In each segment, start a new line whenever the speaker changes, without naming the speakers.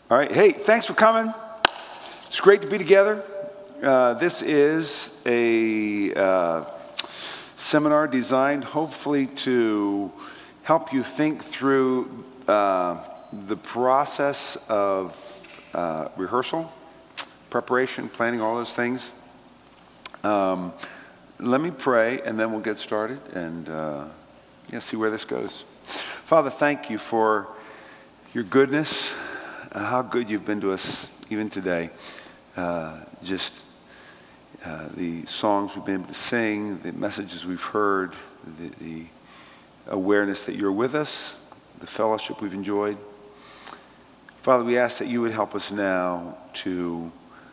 All right. Hey, thanks for coming. It's great to be together. This is a seminar designed hopefully to help you think through the process of rehearsal, preparation, planning, all those things. Let me pray, and then we'll get started and see where this goes. Father, thank you for your goodness, how good you've been to us even today. The songs we've been able to sing, the messages we've heard, the awareness that you're with us, the fellowship we've enjoyed. Father, we ask that you would help us now to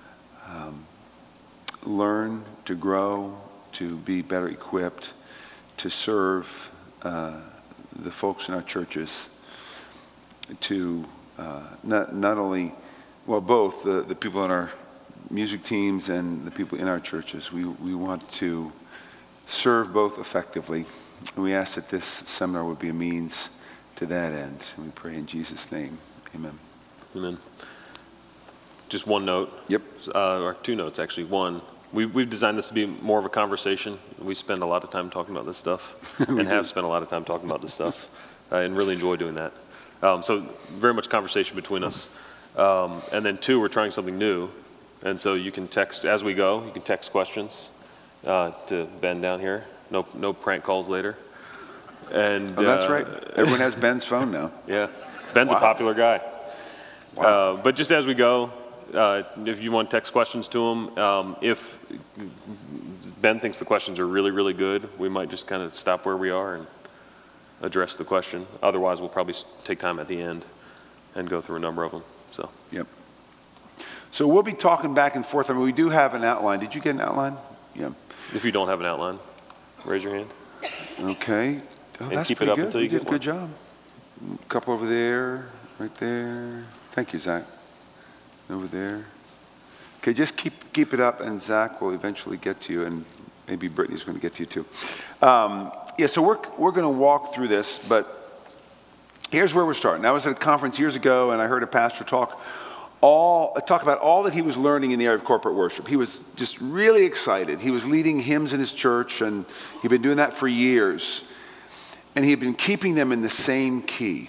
learn, to grow, to be better equipped, to serve the folks in our churches, to not only, both the people in our music teams and the people in our churches. We want to serve both effectively. And we ask that this seminar would be a means to that end. And we pray in Jesus' name. Amen.
Amen. Just one note.
Yep.
Or two notes, actually. One, we've designed this to be more of a conversation. We spend a lot of time talking about this stuff and have spent a lot of time talking about this stuff and really enjoy doing that. So very much conversation between us. And then two, we're trying something new. And so you can text as we go. You can text questions to Ben down here. No prank calls later. And
that's right. Everyone has Ben's phone now.
Yeah, Ben's a popular guy.
Wow.
But just as we go, if you want to text questions to him, if Ben thinks the questions are really, really good, we might just kind of stop where we are and address the question. Otherwise, we'll probably take time at the end and go through a number of them. So.
Yep. So we'll be talking back and forth. I mean, we do have an outline. Did you get an outline? Yeah.
If you don't have an outline, raise your hand.
Okay. Oh,
and
that's
keep it
pretty
up
good.
until
You
you
did
get
a good job. A couple over there, right there. Thank you, Zach. Over there. Okay, just keep it up, and Zach will eventually get to you, and maybe Brittany's going to get to you too. So we're going to walk through this, but here's where we're starting. I was at a conference years ago, and I heard a pastor talk about all that he was learning in the area of corporate worship. He was just really excited. He was leading hymns in his church, and he'd been doing that for years. And he had been keeping them in the same key.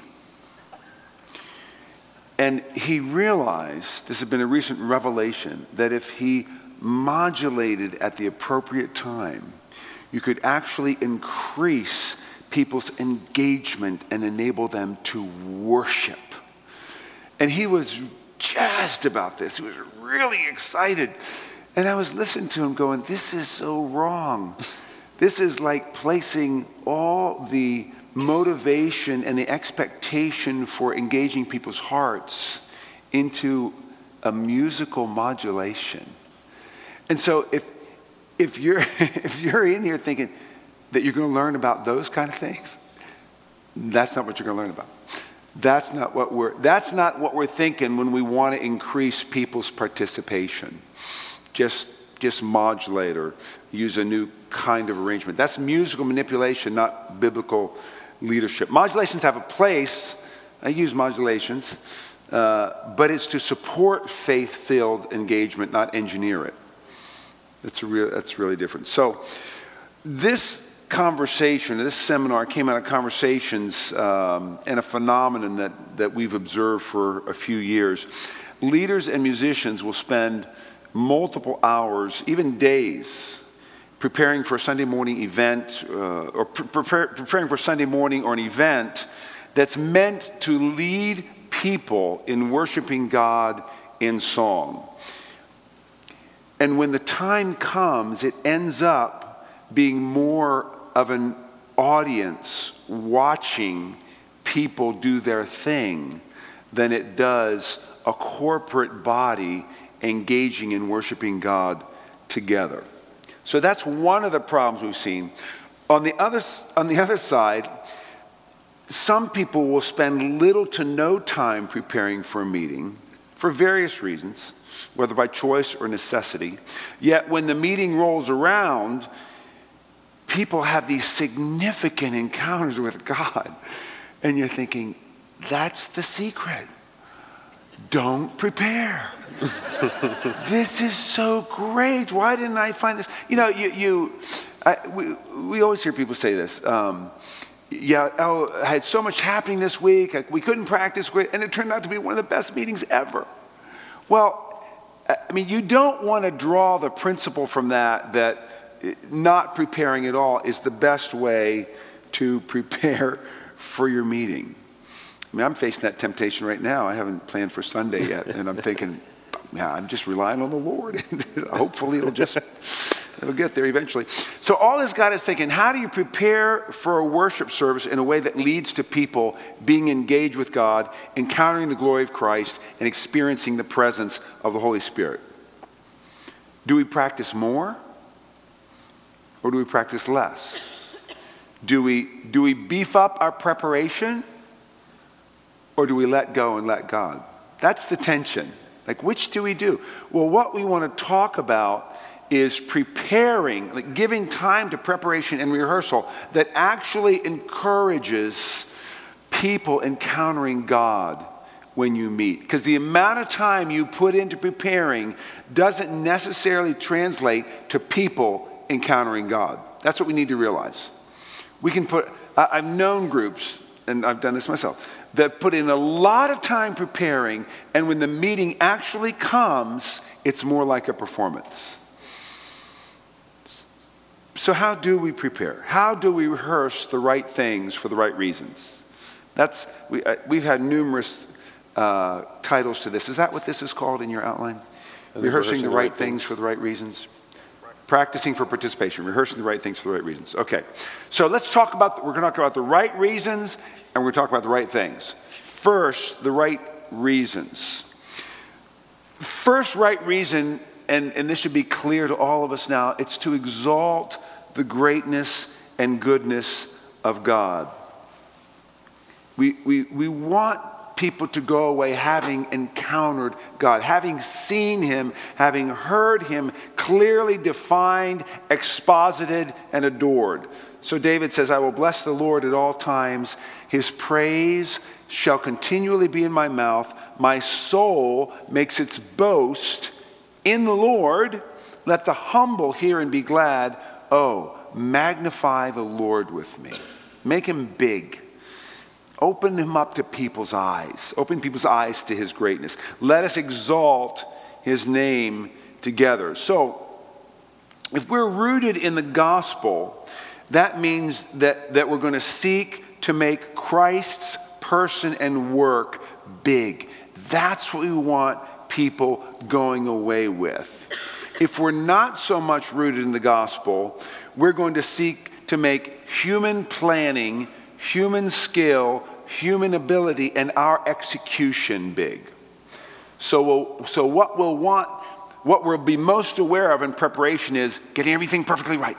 And he realized, this had been a recent revelation, that if he modulated at the appropriate time, you could actually increase people's engagement and enable them to worship. And he was jazzed about this. He was really excited. And I was listening to him going, this is so wrong. This is like placing all the motivation and the expectation for engaging people's hearts into a musical modulation. And so if you're in here thinking that you're going to learn about those kind of things, that's not what you're going to learn about. That's not what we're thinking when we want to increase people's participation. Just modulate or use a new kind of arrangement. That's musical manipulation, not biblical leadership. Modulations have a place. I use modulations, but it's to support faith-filled engagement, not engineer it. That's really different. So this conversation, this seminar came out of conversations and a phenomenon that we've observed for a few years. Leaders and musicians will spend multiple hours, even days, preparing for a Sunday morning event or preparing for Sunday morning or an event that's meant to lead people in worshiping God in song. And when the time comes, it ends up being more of an audience watching people do their thing than it does a corporate body engaging in worshiping God together. So that's one of the problems we've seen. On the other side, some people will spend little to no time preparing for a meeting for various reasons, whether by choice or necessity. Yet when the meeting rolls around, people have these significant encounters with God. And you're thinking, that's the secret. don't prepare. This is so great. Why didn't I find this? You know, we always hear people say this. I had so much happening this week. We couldn't practice, and it turned out to be one of the best meetings ever. Well, I mean, you don't want to draw the principle from that not preparing at all is the best way to prepare for your meeting. I mean, I'm facing that temptation right now. I haven't planned for Sunday yet, and I'm thinking, yeah, I'm just relying on the Lord. Hopefully it'll get there eventually. So all this got us thinking, how do you prepare for a worship service in a way that leads to people being engaged with God, encountering the glory of Christ, and experiencing the presence of the Holy Spirit? Do we practice more? Or do we practice less? Do we beef up our preparation? Or do we let go and let God? That's the tension. Like, which do we do? Well, what we want to talk about is preparing, like giving time to preparation and rehearsal that actually encourages people encountering God when you meet. Because the amount of time you put into preparing doesn't necessarily translate to people encountering God. That's what we need to realize. We can I've known groups, and I've done this myself, that put in a lot of time preparing, and when the meeting actually comes, it's more like a performance. So how do we prepare? How do we rehearse the right things for the right reasons? We've had numerous titles to this. Is that what this is called in your outline? Rehearsing the right things for the right reasons? Practicing for participation, rehearsing the right things for the right reasons. Okay, so let's talk about, we're going to talk about the right reasons, and we're going to talk about the right things. First, the right reasons. First right reason, and this should be clear to all of us now, it's to exalt the greatness and goodness of God. We want people to go away having encountered God, having seen him, having heard him clearly defined, exposited, and adored. So David says, I will bless the Lord at all times. His praise shall continually be in my mouth. My soul makes its boast in the Lord. Let the humble hear and be glad. Oh, magnify the Lord with me. Make him big. Open him up to people's eyes. Open people's eyes to his greatness. Let us exalt his name together. So, if we're rooted in the gospel, that means that we're going to seek to make Christ's person and work big. That's what we want people going away with. If we're not so much rooted in the gospel, we're going to seek to make human planning, human skill, human ability, and our execution big. So what we'll be most aware of in preparation is getting everything perfectly right.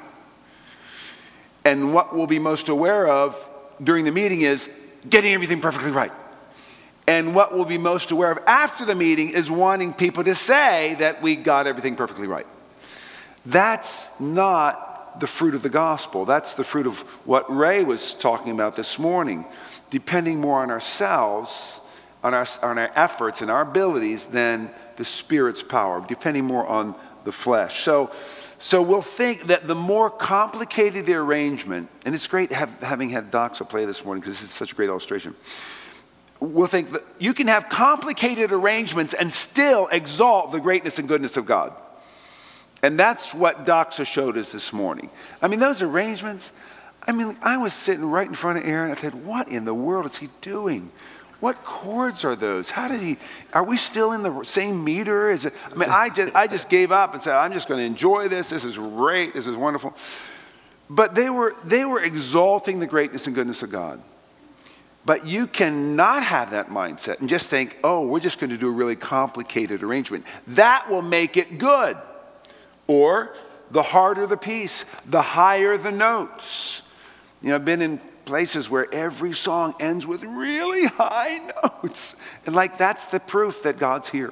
And what we'll be most aware of during the meeting is getting everything perfectly right. And what we'll be most aware of after the meeting is wanting people to say that we got everything perfectly right. That's not the fruit of the gospel. That's the fruit of what Ray was talking about this morning. Depending more on ourselves, on our efforts and our abilities than the Spirit's power. Depending more on the flesh. So we'll think that the more complicated the arrangement, and it's great having had Doxa play this morning because this is such a great illustration. We'll think that you can have complicated arrangements and still exalt the greatness and goodness of God. And that's what Doxa showed us this morning. I mean, those arrangements, I was sitting right in front of Aaron. I said, what in the world is he doing? What chords are those? Are we still in the same meter? I just gave up and said, I'm just going to enjoy this. This is great. This is wonderful. But they were exalting the greatness and goodness of God. But you cannot have that mindset and just think, oh, we're just going to do a really complicated arrangement. That will make it good. Or the harder the piece, the higher the notes. I've been in places where every song ends with really high notes. And that's the proof that God's here.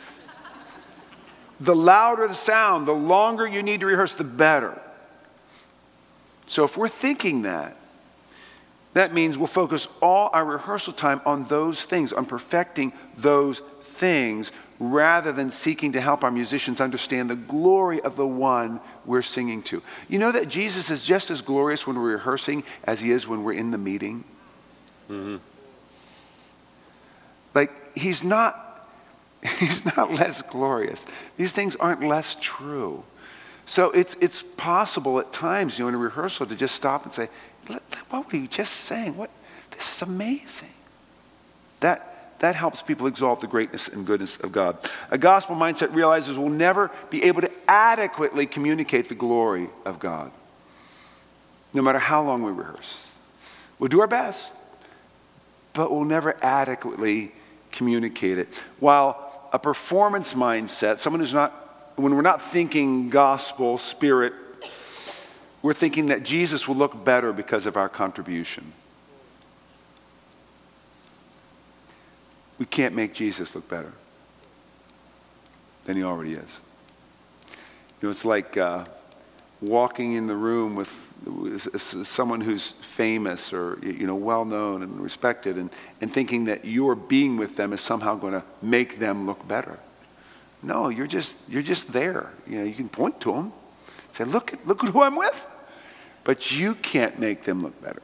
The louder the sound, the longer you need to rehearse, the better. So if we're thinking that, That means we'll focus all our rehearsal time on those things, on perfecting those things, rather than seeking to help our musicians understand the glory of the one we're singing to. You know that Jesus is just as glorious when we're rehearsing as he is when we're in the meeting?
Mm-hmm.
Like, he's not less glorious. These things aren't less true. So it's possible at times, in a rehearsal to just stop and say, what were you just saying? This is amazing. That helps people exalt the greatness and goodness of God. A gospel mindset realizes we'll never be able to adequately communicate the glory of God, no matter how long we rehearse. We'll do our best, but we'll never adequately communicate it. While a performance mindset, when we're not thinking gospel, spirit, we're thinking that Jesus will look better because of our contribution. We can't make Jesus look better than he already is. It's like walking in the room with someone who's famous or well-known and respected and thinking that your being with them is somehow going to make them look better. No, you're just there. You can point to them, say, look at who I'm with. But you can't make them look better.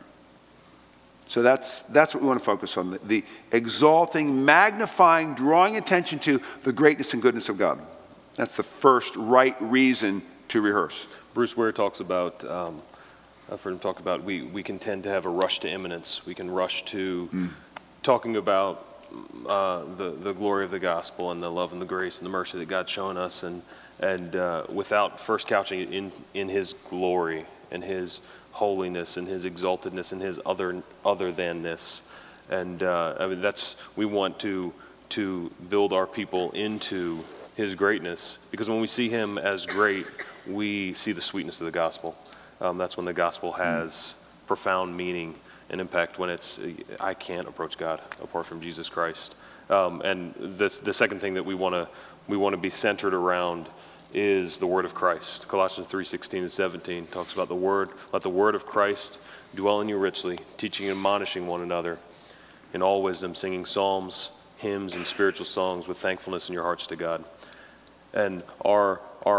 So that's what we want to focus on, the exalting, magnifying, drawing attention to the greatness and goodness of God. That's the first right reason to rehearse.
Bruce Ware talks about, I've heard him talk about, we can tend to have a rush to imminence. We can rush to talking about the glory of the gospel and the love and the grace and the mercy that God's shown us, and without first couching it in his glory and his holiness and his exaltedness and his other thanness. And we want to build our people into his greatness, because when we see him as great, we see the sweetness of the gospel. That's when the gospel has profound meaning and impact, when I can't approach God apart from Jesus Christ. And the second thing that we want to be centered around is the word of Christ. Colossians 3:16-17 talks about the word. Let the word of Christ dwell in you richly, teaching and admonishing one another in all wisdom, singing psalms, hymns, and spiritual songs with thankfulness in your hearts to God. And our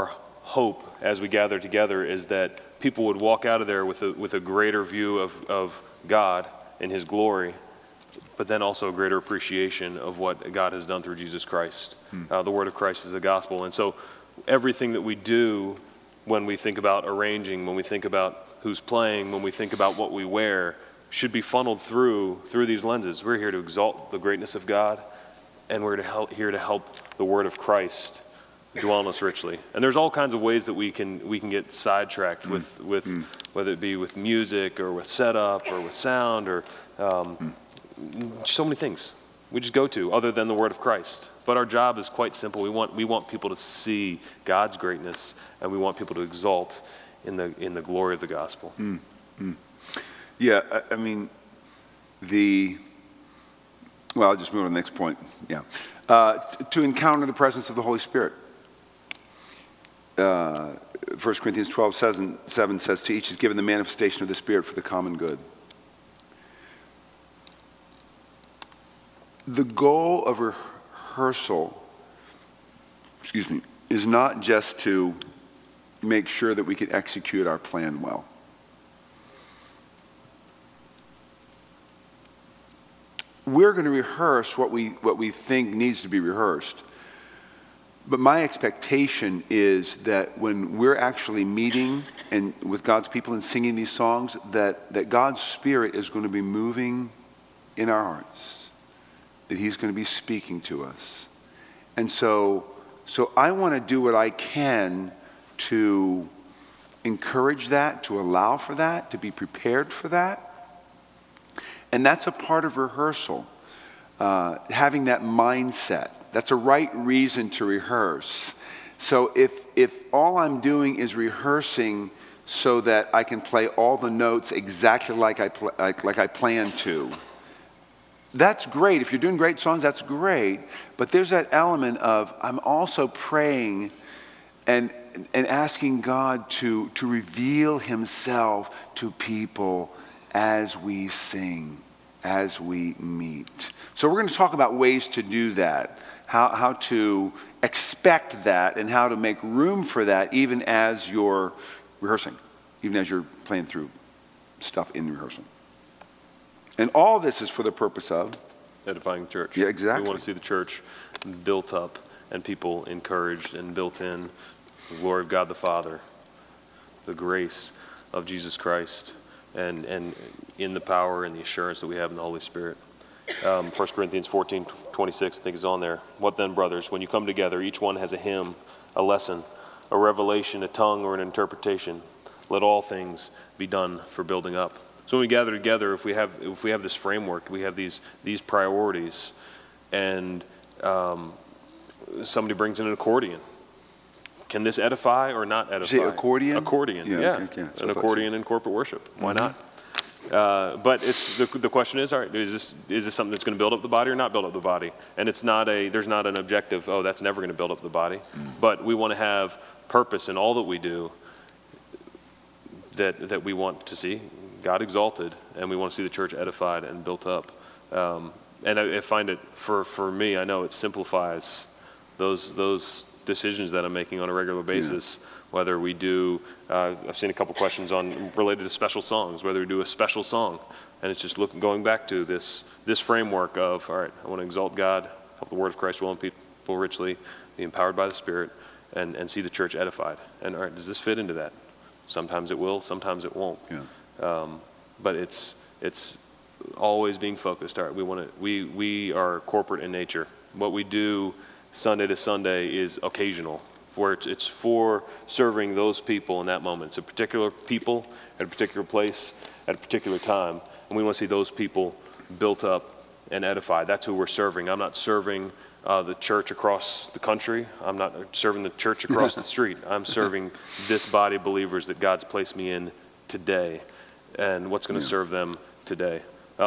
hope as we gather together is that people would walk out of there with a greater view of God and his glory, but then also a greater appreciation of what God has done through Jesus Christ. The word of Christ is the gospel. And so everything that we do, when we think about arranging, when we think about who's playing, when we think about what we wear, should be funneled through these lenses. We're here to exalt the greatness of God, and we're here to help the word of Christ dwell in us richly. And there's all kinds of ways that we can get sidetracked with whether it be with music or with setup or with sound or so many things we just go to other than the word of Christ. But our job is quite simple. We want people to see God's greatness, and we want people to exalt in the glory of the gospel.
Yeah, I mean, I'll just move on to the next point. Yeah, to encounter the presence of the Holy Spirit. 1 Corinthians 12:7 says, to each is given the manifestation of the Spirit for the common good. The goal of rehearsal, is not just to make sure that we can execute our plan well. We're going to rehearse what we think needs to be rehearsed. But my expectation is that when we're actually meeting and with God's people and singing these songs, that God's Spirit is going to be moving in our hearts, that he's going to be speaking to us. And so I want to do what I can to encourage that, to allow for that, to be prepared for that. And that's a part of rehearsal, having that mindset. That's a right reason to rehearse. So if all I'm doing is rehearsing so that I can play all the notes exactly like I plan to, that's great. If you're doing great songs, that's great. But there's that element of I'm also praying and asking God to reveal himself to people as we sing, as we meet. So we're going to talk about ways to do that, how to expect that, and how to make room for that even as you're rehearsing, even as you're playing through stuff in rehearsal. And all this is for the purpose of
edifying the church.
Yeah, exactly.
We want to see the church built up and people encouraged and built in the glory of God the Father, the grace of Jesus Christ, and in the power and the assurance that we have in the Holy Spirit. 1 Corinthians 14:26, I think is on there. What then, brothers, when you come together, each one has a hymn, a lesson, a revelation, a tongue, or an interpretation. Let all things be done for building up. So when we gather together, if we have this framework, we have these priorities, and somebody brings in an accordion. Can this edify or not edify?
Say accordion?
Accordion, yeah.
Okay, yeah.
An accordion in corporate worship. Why not? But it's the question is, all right, is this something that's going to build up the body or not build up the body? And there's not an objective, oh, that's never going to build up the body. But we want to have purpose in all that we do, that we want to see God exalted, and we want to see the church edified and built up. And I find it, for me, I know it simplifies those decisions that I'm making on a regular basis. Yeah. Whether we do, I've seen a couple questions related to special songs, whether we do a special song. And it's just going back to this framework of, all right, I want to exalt God, help the word of Christ dwell in people richly, be empowered by the Spirit, and see the church edified. And all right, does this fit into that? Sometimes it will, sometimes it won't. Yeah. But it's always being focused. All right, we are corporate in nature. What we do Sunday to Sunday is occasional, where it's for serving those people in that moment. It's a particular people at a particular place at a particular time, and we want to see those people built up and edified. That's who we're serving. I'm not serving the church across the country. I'm not serving the church across the street. I'm serving this body of believers that God's placed me in today, and what's going to serve them today.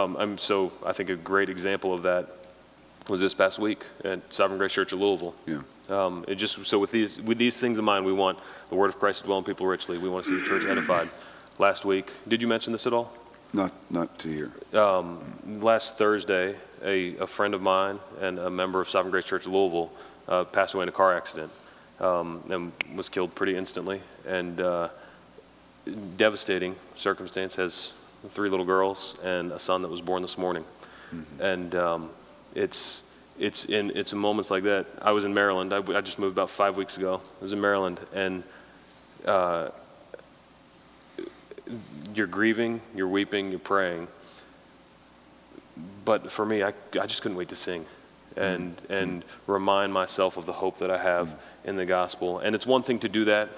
I think a great example of that was this past week at Sovereign Grace Church of Louisville. Yeah. With these things in mind, we want the word of Christ to dwell in people richly. We want to see the church edified. Last week, did you mention this at all?
Not to hear.
Last Thursday, a friend of mine and a member of Sovereign Grace Church of Louisville passed away in a car accident and was killed pretty instantly. And devastating circumstance. Has 3 little girls and a son that was born this morning. Mm-hmm. And it's in moments like that. I was in Maryland. I just moved about 5 weeks ago. I was in Maryland, and you're grieving, you're weeping, you're praying. But for me, I just couldn't wait to sing and remind myself of the hope that I have in the gospel. And it's one thing to do that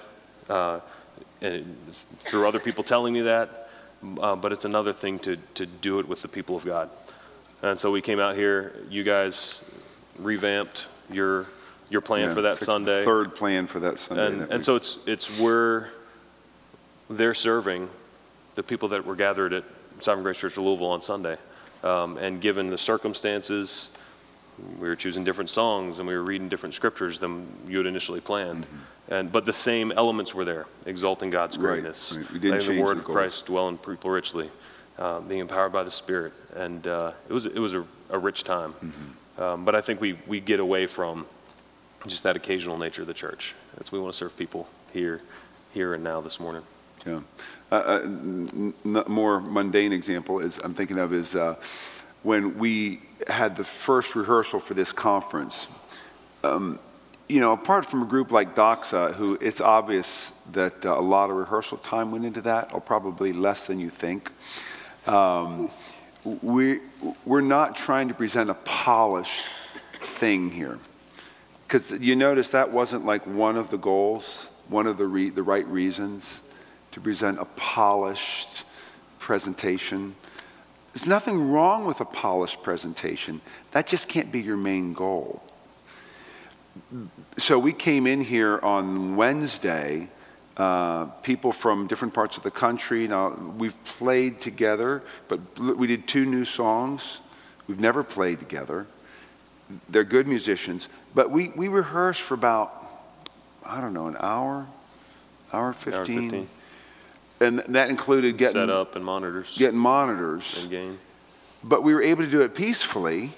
through other people telling me that, but it's another thing to do it with the people of God. And so we came out here. You guys revamped your plan for that Sunday.
Third plan for that Sunday.
And so it's where they're serving the people that were gathered at Sovereign Grace Church of Louisville on Sunday. And given the circumstances, we were choosing different songs and we were reading different scriptures than you had initially planned. Mm-hmm. But the same elements were there, exalting God's greatness,
right. We didn't
letting
change
the word
the
of
goals.
Christ dwell in people richly, being empowered by the Spirit. And it was a rich time. Mm-hmm. But I think we get away from just that occasional nature of the church. We want to serve people here and now this morning.
Yeah. More mundane example I'm thinking of is when we had the first rehearsal for this conference. Apart from a group like Doxa, who it's obvious that a lot of rehearsal time went into that, or probably less than you think. We're not trying to present a polished thing here, because you notice that wasn't like one of the goals, one of the right reasons to present a polished presentation. There's nothing wrong with a polished presentation. That just can't be your main goal. So we came in here on Wednesday, people from different parts of the country. Now, we've played together, but we did 2 new songs. We've never played together. They're good musicians. But we rehearsed for about, an hour 15. And that included
set up and monitors.
Getting monitors.
And gain.
But we were able to do it peacefully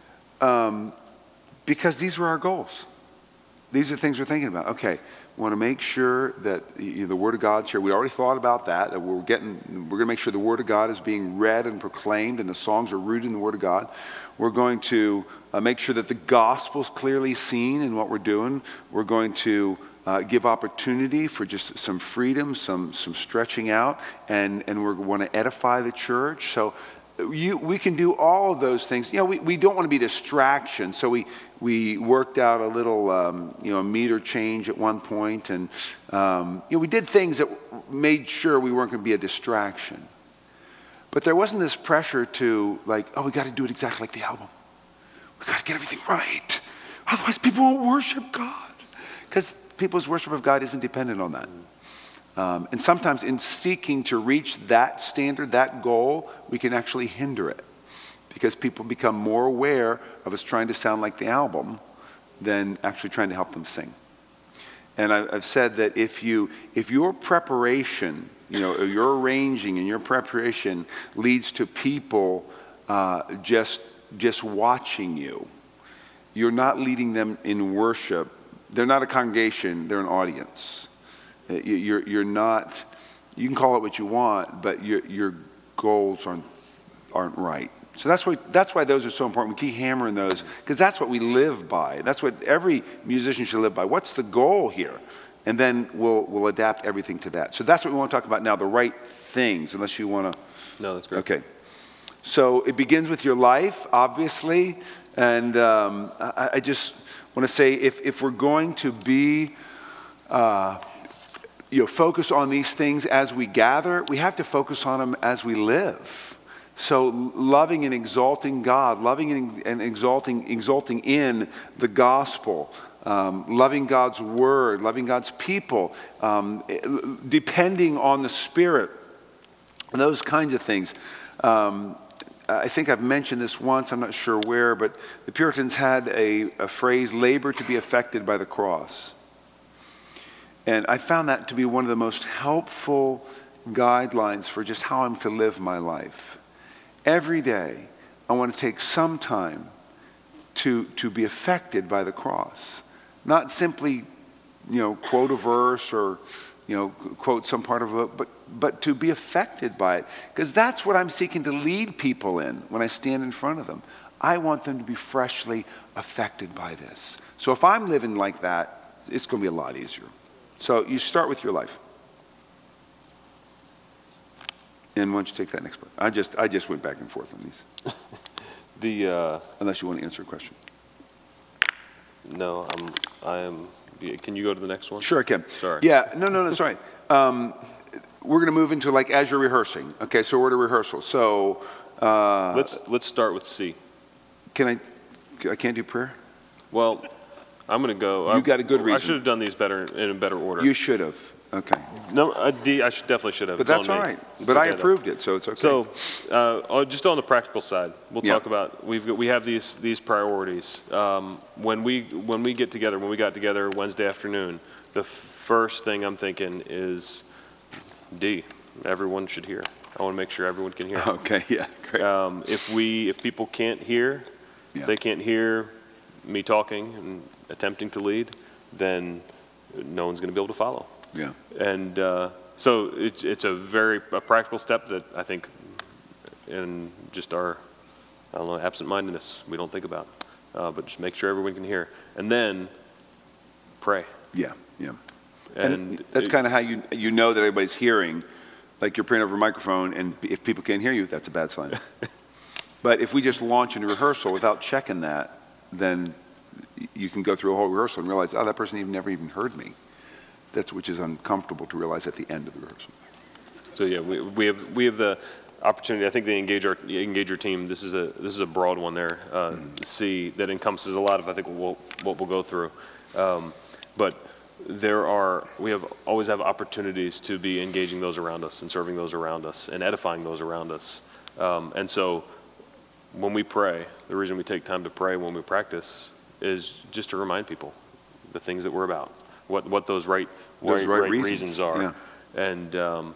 because these were our goals. These are the things we're thinking about. Okay, we want to make sure that the Word of God's here. We already thought about that we're going to make sure the Word of God is being read and proclaimed, and the songs are rooted in the Word of God. We're going to make sure that the gospel's clearly seen in what we're doing. We're going to give opportunity for just some freedom, some stretching out, and we want to edify the church. So we can do all of those things. We don't want to be distraction. So we worked out a little meter change at one point, and we did things that made sure we weren't going to be a distraction. But there wasn't this pressure to we got to do it exactly like the album. We got to get everything right, otherwise people won't worship God, because people's worship of God isn't dependent on that. And sometimes in seeking to reach that standard, that goal, we can actually hinder it, because people become more aware of us trying to sound like the album than actually trying to help them sing. And I've said that if your preparation, your arranging and your preparation leads to people just watching you, you're not leading them in worship. They're not a congregation, they're an audience. You're not, you can call it what you want, but your goals aren't right. So that's why those are so important. We keep hammering those, because that's what we live by. That's what every musician should live by. What's the goal here? And then we'll adapt everything to that. So that's what we want to talk about now, the right things, unless you want to.
No, that's great.
Okay. So it begins with your life, obviously. And I just want to say, if we're going to be focus on these things as we gather, we have to focus on them as we live. So loving and exalting God, loving and exalting in the gospel, loving God's word, loving God's people, depending on the Spirit, those kinds of things. I think I've mentioned this once, I'm not sure where, but the Puritans had a phrase, labor to be affected by the cross. And I found that to be one of the most helpful guidelines for just how I'm to live my life. Every day, I want to take some time to be affected by the cross. Not simply, quote a verse or, quote some part of it, but to be affected by it. Because that's what I'm seeking to lead people in when I stand in front of them. I want them to be freshly affected by this. So if I'm living like that, it's going to be a lot easier. So you start with your life. And why don't you take that next part? I just went back and forth on these. Unless you want to answer a question.
No, I am. Can you go to the next one?
Sure, I can.
Sorry.
Yeah, no, that's all right. We're going to move into as you're rehearsing. Okay, so we're at a rehearsal. So
let's start with C.
I can't do prayer?
Well, I'm going to go.
You got a good reason.
I should have done these in a better order.
You should have. Okay.
No, D. I definitely should have.
But that's all right. But I approved it, so it's okay.
So, just on the practical side, we'll talk about. We have these priorities. When we get together, when we got together Wednesday afternoon, the first thing I'm thinking is D. Everyone should hear. I want to make sure everyone can hear.
Okay. Yeah. Great.
If people can't hear, if they can't hear me talking and attempting to lead, then no one's going to be able to follow.
Yeah.
And so it's a practical step that I think in just our, absent-mindedness we don't think about. But just make sure everyone can hear. And then pray.
Yeah. And that's kind of how you know that everybody's hearing. Like you're praying over a microphone, and if people can't hear you, that's a bad sign. But if we just launch into rehearsal without checking that, then you can go through a whole rehearsal and realize, that person never even heard me. Which is uncomfortable to realize at the end of the rehearsal. So
yeah, we have the opportunity. I think the Engager team. This is a broad one there. C that encompasses a lot of what we'll go through. But we always have opportunities to be engaging those around us and serving those around us and edifying those around us. And so when we pray, the reason we take time to pray when we practice is just to remind people the things that we're about. What those right reasons are.
Yeah.
And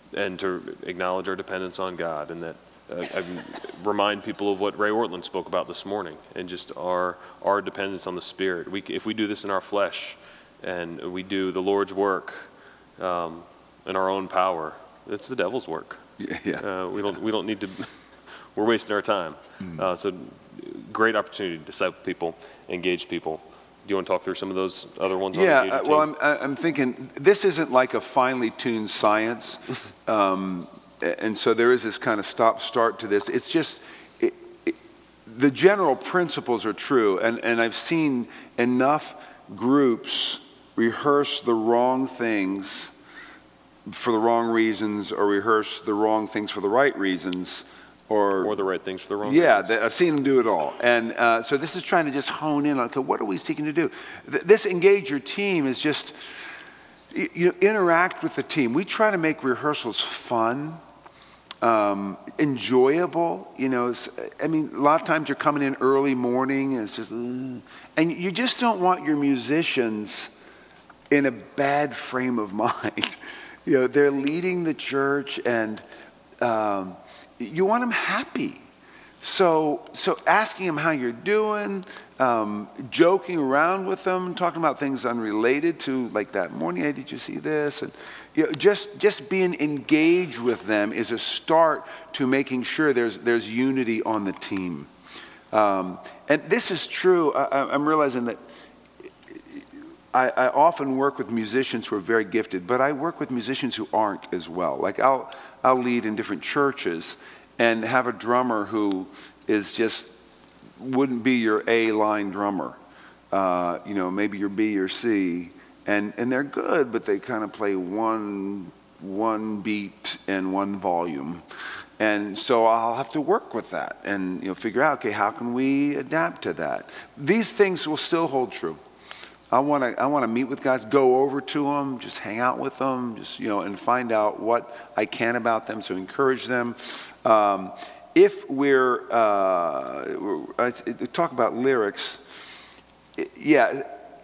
and to acknowledge our dependence on God, and that I remind people of what Ray Ortland spoke about this morning, and just our dependence on the Spirit. If we do this in our flesh, and we do the Lord's work in our own power, it's the devil's work.
Yeah.
We don't need to. We're wasting our time. So, great opportunity to disciple people, engage people. Do you want to talk through some of those other ones?
Yeah,
on the
well, I'm thinking this isn't like a finely tuned science, and so there is this kind of stop-start to this. It's just the general principles are true, and I've seen enough groups rehearse the wrong things for the wrong reasons, or rehearse the wrong things for the right reasons, or the right things for the wrong reasons. Yeah, I've seen them do it all. And so this is trying to just hone in on, okay, what are we seeking to do? This Engage Your Team is just, interact with the team. We try to make rehearsals fun, enjoyable. I mean, a lot of times you're coming in early morning, and it's just, and you just don't want your musicians in a bad frame of mind. They're leading the church, and you want them happy. So asking them how you're doing, joking around with them, talking about things unrelated to, like that morning, hey, did you see this? And just being engaged with them is a start to making sure there's unity on the team. And this is true. I'm realizing that I often work with musicians who are very gifted, but I work with musicians who aren't as well. Like I'll lead in different churches and have a drummer who is just wouldn't be your A-line drummer. Maybe your B or C, and they're good, but they kind of play one beat and one volume. And so I'll have to work with that and figure out, okay, how can we adapt to that? These things will still hold true. I want to meet with guys, go over to them, just hang out with them, just and find out what I can about them. So encourage them. If we're talk about lyrics, yeah.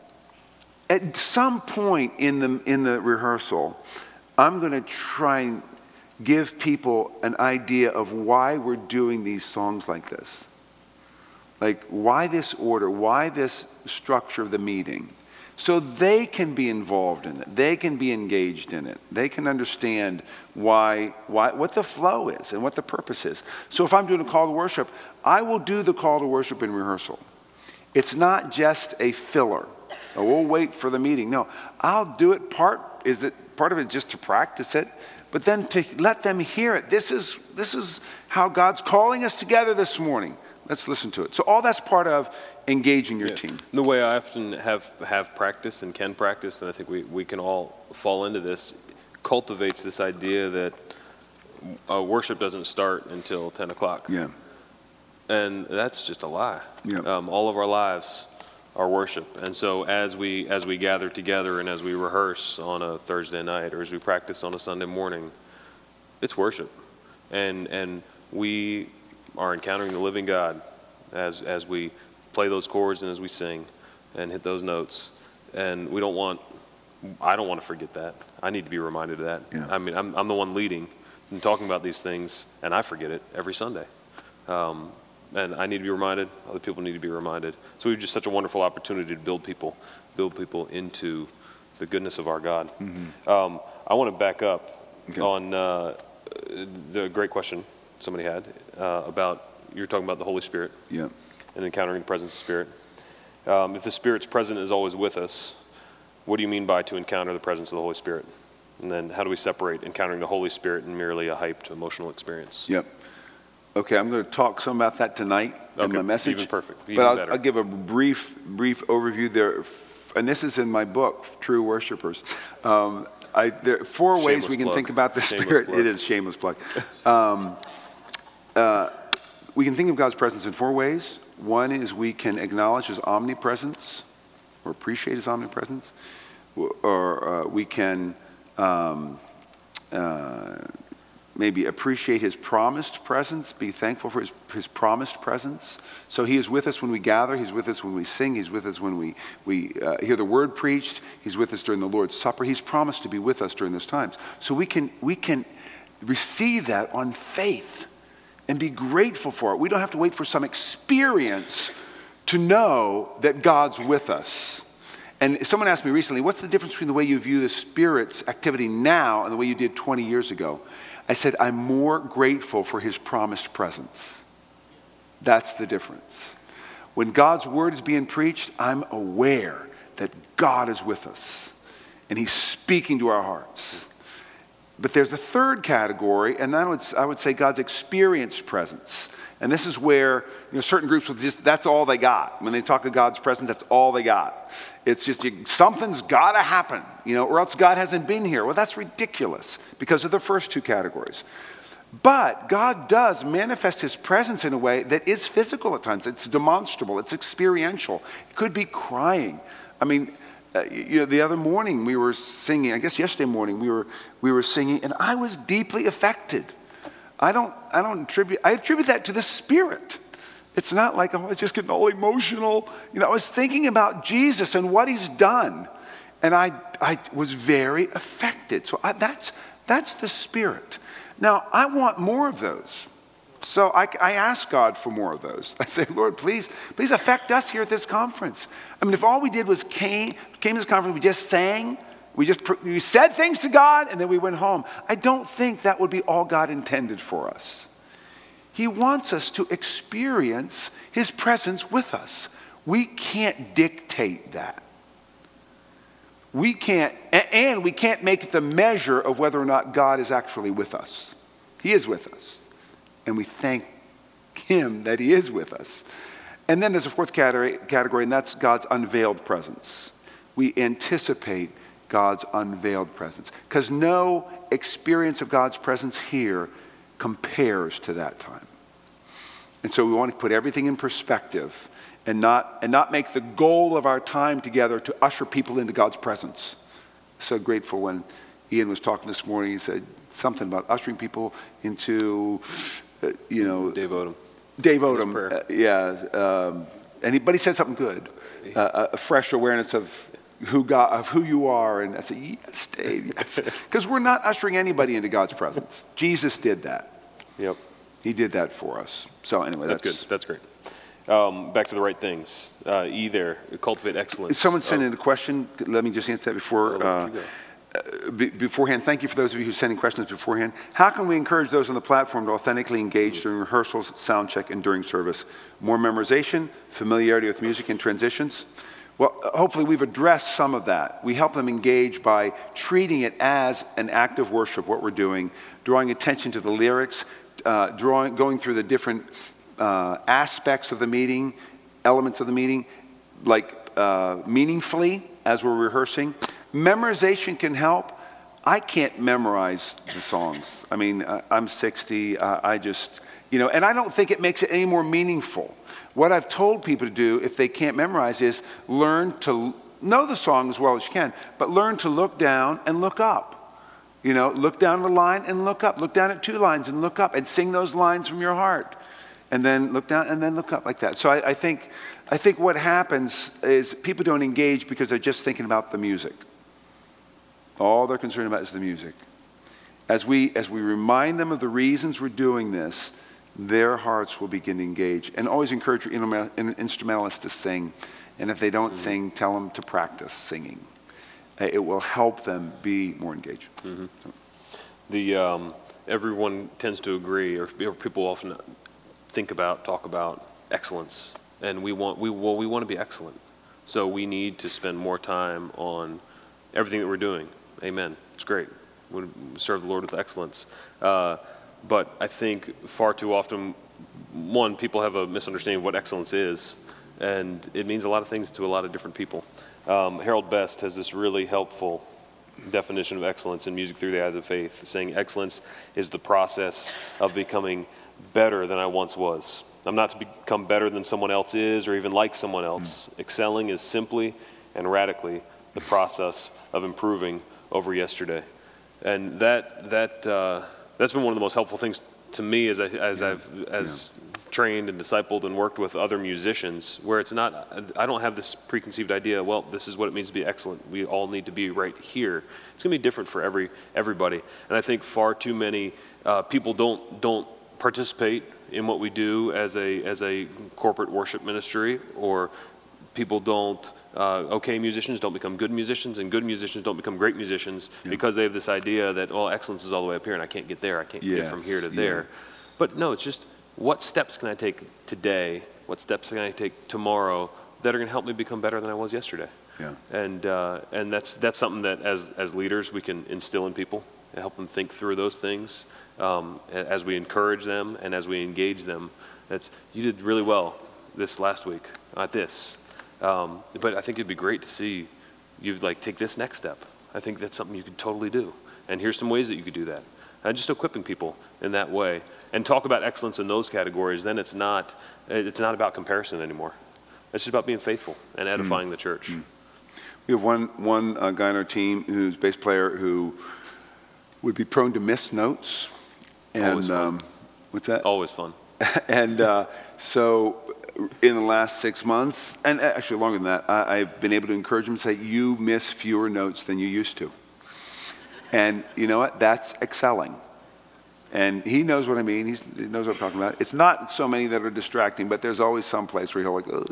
At some point in the rehearsal, I'm going to try and give people an idea of why we're doing these songs like this. Like, why this order? Why this structure of the meeting? So they can be involved in it. They can be engaged in it. They can understand what the flow is and what the purpose is. So if I'm doing a call to worship, I will do the call to worship in rehearsal. It's not just a filler. Oh, we'll wait for the meeting. No, I'll do it. Part of it just to practice it, but then to let them hear it. This is how God's calling us together this morning. Let's listen to it. So all that's part of engaging your team.
The way I often have practiced and can practice, and I think we can all fall into this, cultivates this idea that worship doesn't start until 10 o'clock.
Yeah.
And that's just a lie.
Yeah.
All of our lives are worship. And so as we gather together and as we rehearse on a Thursday night or as we practice on a Sunday morning, it's worship. And we are encountering the living God as we play those chords and as we sing and hit those notes. And I don't want to forget that. I need to be reminded of that.
Yeah.
I mean, I'm the one leading and talking about these things, and I forget it every Sunday. And I need to be reminded. Other people need to be reminded. So we have just such a wonderful opportunity to build people into the goodness of our God.
Mm-hmm.
I want to back up on the great question somebody had about, you're talking about the Holy Spirit.
Yeah.
And encountering the presence of the Spirit. If the Spirit's present is always with us, what do you mean by to encounter the presence of the Holy Spirit? And then how do we separate encountering the Holy Spirit and merely a hyped emotional experience?
Yep. Okay, I'm going to talk some about that tonight in my message.
Even perfect. Even
but
better.
I'll give a brief overview there. And this is in my book, True Worshipers. There are 4 ways we can think about the Spirit. It is shameless plug. We can think of God's presence in 4 ways. One is we can acknowledge His omnipresence or appreciate His omnipresence. Or we can maybe appreciate His promised presence, be thankful for His promised presence. So He is with us when we gather. He's with us when we sing. He's with us when we hear the word preached. He's with us during the Lord's Supper. He's promised to be with us during those times. So we can receive that on faith and be grateful for it. We don't have to wait for some experience to know that God's with us. And someone asked me recently, what's the difference between the way you view the Spirit's activity now and the way you did 20 years ago? I said, I'm more grateful for his promised presence. That's the difference. When God's word is being preached, I'm aware that God is with us and he's speaking to our hearts. But there's a third category, and I would say God's experienced presence. And this is where certain groups will just, that's all they got. When they talk of God's presence, that's all they got. It's just something's got to happen, or else God hasn't been here. Well, that's ridiculous because of the first two categories. But God does manifest his presence in a way that is physical at times. It's demonstrable. It's experiential. It could be crying. I mean, the other morning we were singing, I guess yesterday morning we were singing, and I was deeply affected. I attribute that to the Spirit. It's not like, I was just getting all emotional. I was thinking about Jesus and what he's done, and I was very affected. So that's the Spirit. Now, I want more of those. So I ask God for more of those. I say, Lord, please affect us here at this conference. I mean, if all we did was came to this conference, we just sang, we said things to God, and then we went home. I don't think that would be all God intended for us. He wants us to experience his presence with us. We can't dictate that. We can't make it the measure of whether or not God is actually with us. He is with us. And we thank him that he is with us. And then there's a fourth category, and that's God's unveiled presence. We anticipate God's unveiled presence, because no experience of God's presence here compares to that time. And so we want to put everything in perspective and not make the goal of our time together to usher people into God's presence. So grateful when Ian was talking this morning. He said something about ushering people into,
Dave Odom.
Dave Odom, but he said something good, a fresh awareness of who you are, and I said, yes, Dave, yes, because we're not ushering anybody into God's presence. Jesus did that.
Yep,
he did that for us. So anyway,
that's good. That's great. Back to the right things. Cultivate excellence.
Someone sent in a question. Let me just answer that before. Beforehand, thank you for those of you who sent in questions beforehand. How can we encourage those on the platform to authentically engage during rehearsals, sound check, and during service? More memorization, familiarity with music and transitions? Well, hopefully we've addressed some of that. We help them engage by treating it as an act of worship, what we're doing, drawing attention to the lyrics, going through the different aspects of the meeting, elements of the meeting, like meaningfully as we're rehearsing. Memorization can help. I can't memorize the songs. I mean, I'm 60. I just, and I don't think it makes it any more meaningful. What I've told people to do if they can't memorize is learn to know the song as well as you can, but learn to look down and look up. Look down the line and look up. Look down at 2 lines and look up and sing those lines from your heart. And then look down and then look up like that. So I think what happens is people don't engage because they're just thinking about the music. All they're concerned about is the music. As we remind them of the reasons we're doing this, their hearts will begin to engage. And always encourage your instrumentalists to sing. And if they don't sing, tell them to practice singing. It will help them be more engaged.
So. Everyone tends to agree, or people often talk about excellence, and we want to be excellent. So we need to spend more time on everything that we're doing. Amen. It's great. We serve the Lord with excellence. But I think far too often, people have a misunderstanding of what excellence is, and it means a lot of things to a lot of different people. Harold Best has this really helpful definition of excellence in Music Through the Eyes of Faith, saying excellence is the process of becoming better than I once was. I'm not to become better than someone else is or even like someone else. Excelling is simply and radically the process of improving over yesterday. And that's been one of the most helpful things to me as I've trained and discipled and worked with other musicians, where it's not, I don't have this preconceived idea, well, this is what it means to be excellent. We all need to be right here. It's going to be different for everybody. And I think far too many people don't participate in what we do as a corporate worship ministry, or people don't, okay musicians don't become good musicians, and good musicians don't become great musicians because they have this idea that, well, excellence is all the way up here and I can't get there. I can't get from here to there. But no, it's just, what steps can I take today? What steps can I take tomorrow that are going to help me become better than I was yesterday? And that's something that as leaders we can instill in people and help them think through those things as we encourage them and as we engage them. You did really well this last week at this. But I think it'd be great to see you take this next step. I think that's something you could totally do. And here's some ways that you could do that. And just equipping people in that way. And talk about excellence in those categories, then it's not about comparison anymore. It's just about being faithful and edifying the church.
We have one guy on our team who's a bass player who would be prone to miss notes. And,
always fun.
What's that?
Always fun.
And so in the last 6 months, and actually longer than that, I've been able to encourage him to say, you miss fewer notes than you used to. And you know what? That's excelling. And he knows what I mean. He knows what I'm talking about. It's not so many that are distracting, but there's always some place where he'll oh,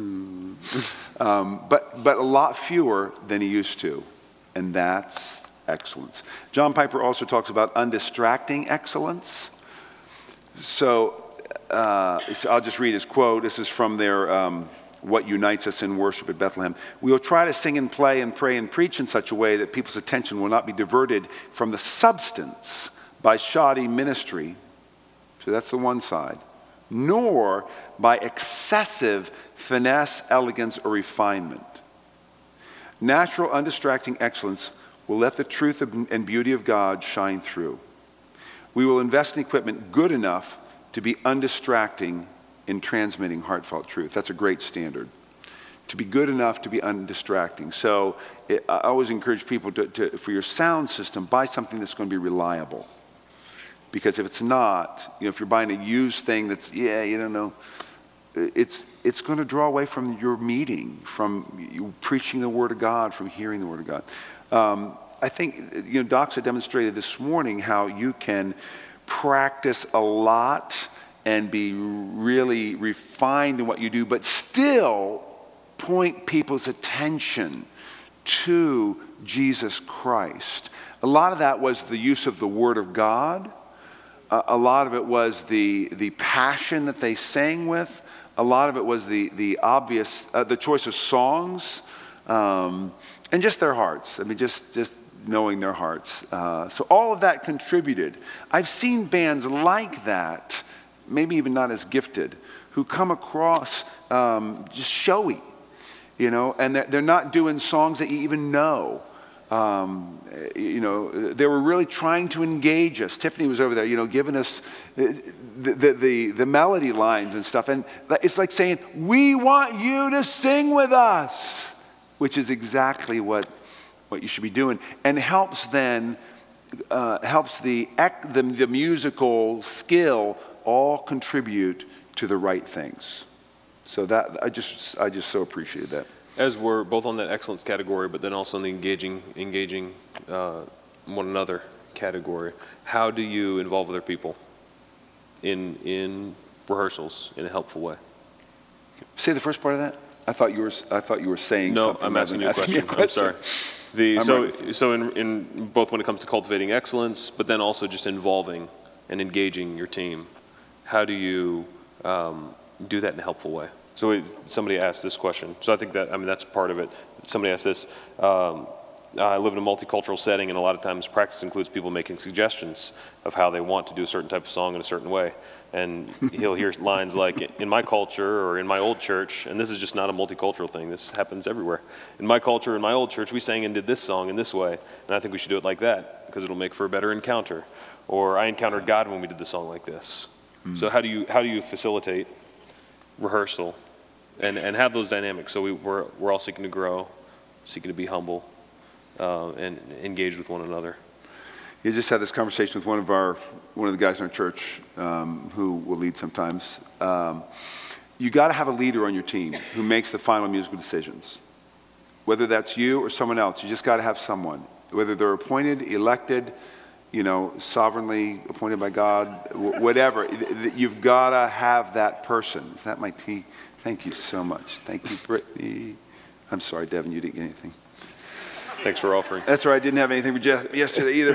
yeah. But a lot fewer than he used to. And that's excellence. John Piper also talks about undistracting excellence. So I'll just read his quote. This is from their What Unites Us in Worship at Bethlehem. We will try to sing and play and pray and preach in such a way that people's attention will not be diverted from the substance by shoddy ministry, so that's the one side, nor by excessive finesse, elegance, or refinement. Natural, undistracting excellence will let the truth and beauty of God shine through. We will invest in equipment good enough to be undistracting in transmitting heartfelt truth. That's a great standard. To be good enough to be undistracting. So I always encourage people for your sound system, buy something that's going to be reliable. Because if it's not, if you're buying a used thing that's, you don't know, it's going to draw away from your meeting, from you preaching the Word of God, from hearing the Word of God. I think, Doxa demonstrated this morning how you can practice a lot and be really refined in what you do, but still point people's attention to Jesus Christ. A lot of that was the use of the Word of God. A lot of it was the passion that they sang with. A lot of it was the obvious, the choice of songs, and just their hearts. I mean, just knowing their hearts. So all of that contributed. I've seen bands like that, maybe even not as gifted, who come across just showy, and they're not doing songs that you even know. They were really trying to engage us. Tiffany was over there, giving us the melody lines and stuff. And it's like saying, we want you to sing with us, which is exactly what you should be doing. And helps the musical skill all contribute to the right things. So that I just so appreciated that.
As we're both on that excellence category, but then also in the engaging one another category, how do you involve other people in rehearsals in a helpful way?
Say the first part of that. I thought you were saying something.
No, I'm asking you a question. I'm sorry. So in both when it comes to cultivating excellence, but then also just involving and engaging your team, how do you do that in a helpful way? So somebody asked this question. So I think that's part of it. Somebody asked this. I live in a multicultural setting, and a lot of times practice includes people making suggestions of how they want to do a certain type of song in a certain way. And he'll hear lines like, in my culture or in my old church, and this is just not a multicultural thing, this happens everywhere. In my culture, in my old church, we sang and did this song in this way, and I think we should do it like that because it'll make for a better encounter. Or I encountered God when we did the song like this. So how do you facilitate rehearsal and have those dynamics? So we're all seeking to grow, seeking to be humble, and engage with one another.
You just had this conversation with one of the guys in our church who will lead sometimes. You got to have a leader on your team who makes the final musical decisions. Whether that's you or someone else, you just got to have someone. Whether they're appointed, elected, sovereignly appointed by God, whatever. You've got to have that person. Is that my tea? Thank you so much. Thank you, Brittany. I'm sorry, Devin, you didn't get anything.
Thanks for offering.
That's right, I didn't have anything for yesterday either.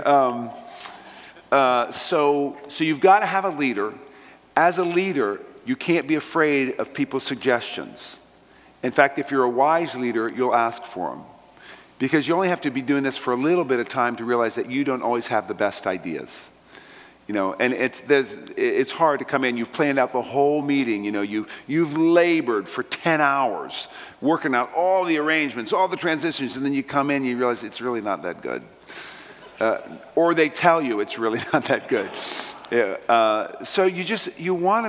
So you've got to have a leader. As a leader, you can't be afraid of people's suggestions. In fact, if you're a wise leader, you'll ask for them. Because you only have to be doing this for a little bit of time to realize that you don't always have the best ideas. And it's hard to come in. You've planned out the whole meeting. You've labored for 10 hours working out all the arrangements, all the transitions, and then you come in and you realize it's really not that good. Or they tell you it's really not that good. So you want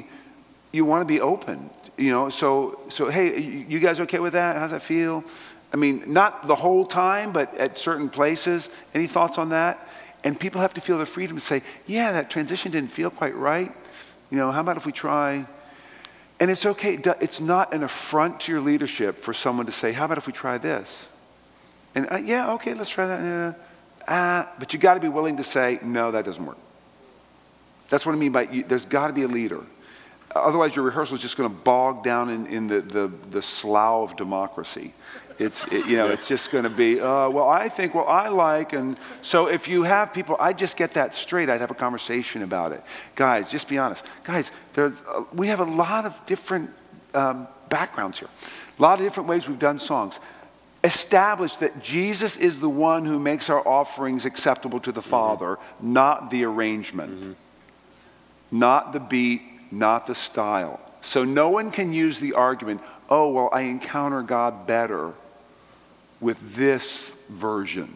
to be open. So hey, you guys okay with that? How's that feel? I mean, not the whole time, but at certain places. Any thoughts on that? And people have to feel the freedom to say, yeah, that transition didn't feel quite right. How about if we try? And it's okay. It's not an affront to your leadership for someone to say, how about if we try this? And yeah, okay, let's try that. But you got to be willing to say, no, that doesn't work. That's what I mean by there's got to be a leader. Otherwise, your rehearsal is just going to bog down in the slough of democracy. It's just going to be, I like, and so if you have people, I just get that straight. I'd have a conversation about it. Guys, just be honest. Guys, we have a lot of different backgrounds here. A lot of different ways we've done songs. Establish that Jesus is the one who makes our offerings acceptable to the Father, not the arrangement, not the beat, not the style. So no one can use the argument, oh, well, I encounter God better with this version.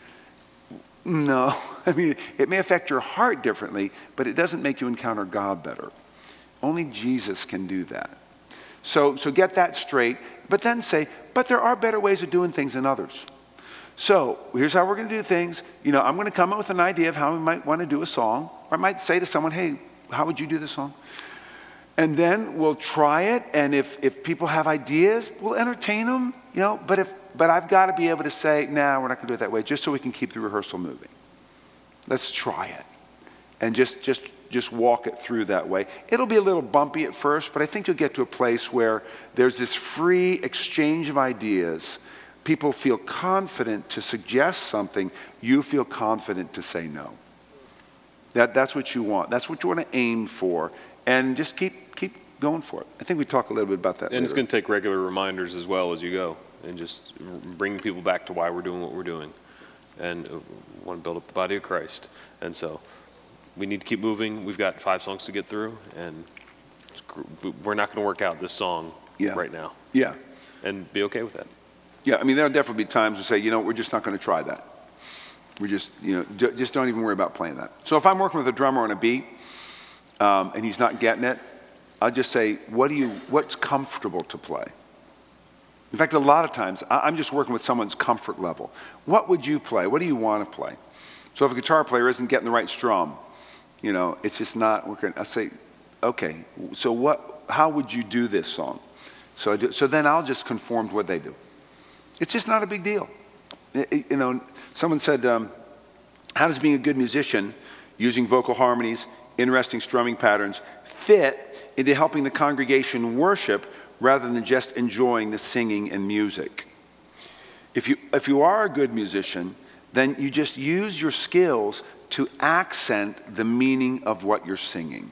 No, I mean, it may affect your heart differently, but it doesn't make you encounter God better. Only Jesus can do that. So get that straight, but then say, but there are better ways of doing things than others. So here's how we're going to do things. I'm going to come up with an idea of how we might want to do a song. Or I might say to someone, hey, how would you do this song? And then we'll try it, and if people have ideas, we'll entertain them, but I've got to be able to say, nah, we're not going to do it that way, just so we can keep the rehearsal moving. Let's try it. And just walk it through that way. It'll be a little bumpy at first, but I think you'll get to a place where there's this free exchange of ideas. People feel confident to suggest something. You feel confident to say no. That's what you want. That's what you want to aim for. And just keep going for it. I think we talk a little bit about that later.
And it's going to take regular reminders as well as you go. And just bring people back to why we're doing what we're doing. And want to build up the body of Christ. And so we need to keep moving. We've got 5 songs to get through. And we're not going to work out this song right now.
Yeah.
And be okay with that.
Yeah, I mean, there'll definitely be times to say, we're just not going to try that. We just don't even worry about playing that. So if I'm working with a drummer on a beat, and he's not getting it, I'll just say, what's comfortable to play? In fact, a lot of times, I'm just working with someone's comfort level. What would you play? What do you want to play? So if a guitar player isn't getting the right strum, it's just not working. I say, okay, so how would you do this song? So then I'll just conform to what they do. It's just not a big deal. Someone said, how does being a good musician, using vocal harmonies, interesting strumming patterns, fit into helping the congregation worship rather than just enjoying the singing and music? If you are a good musician, then you just use your skills to accent the meaning of what you're singing.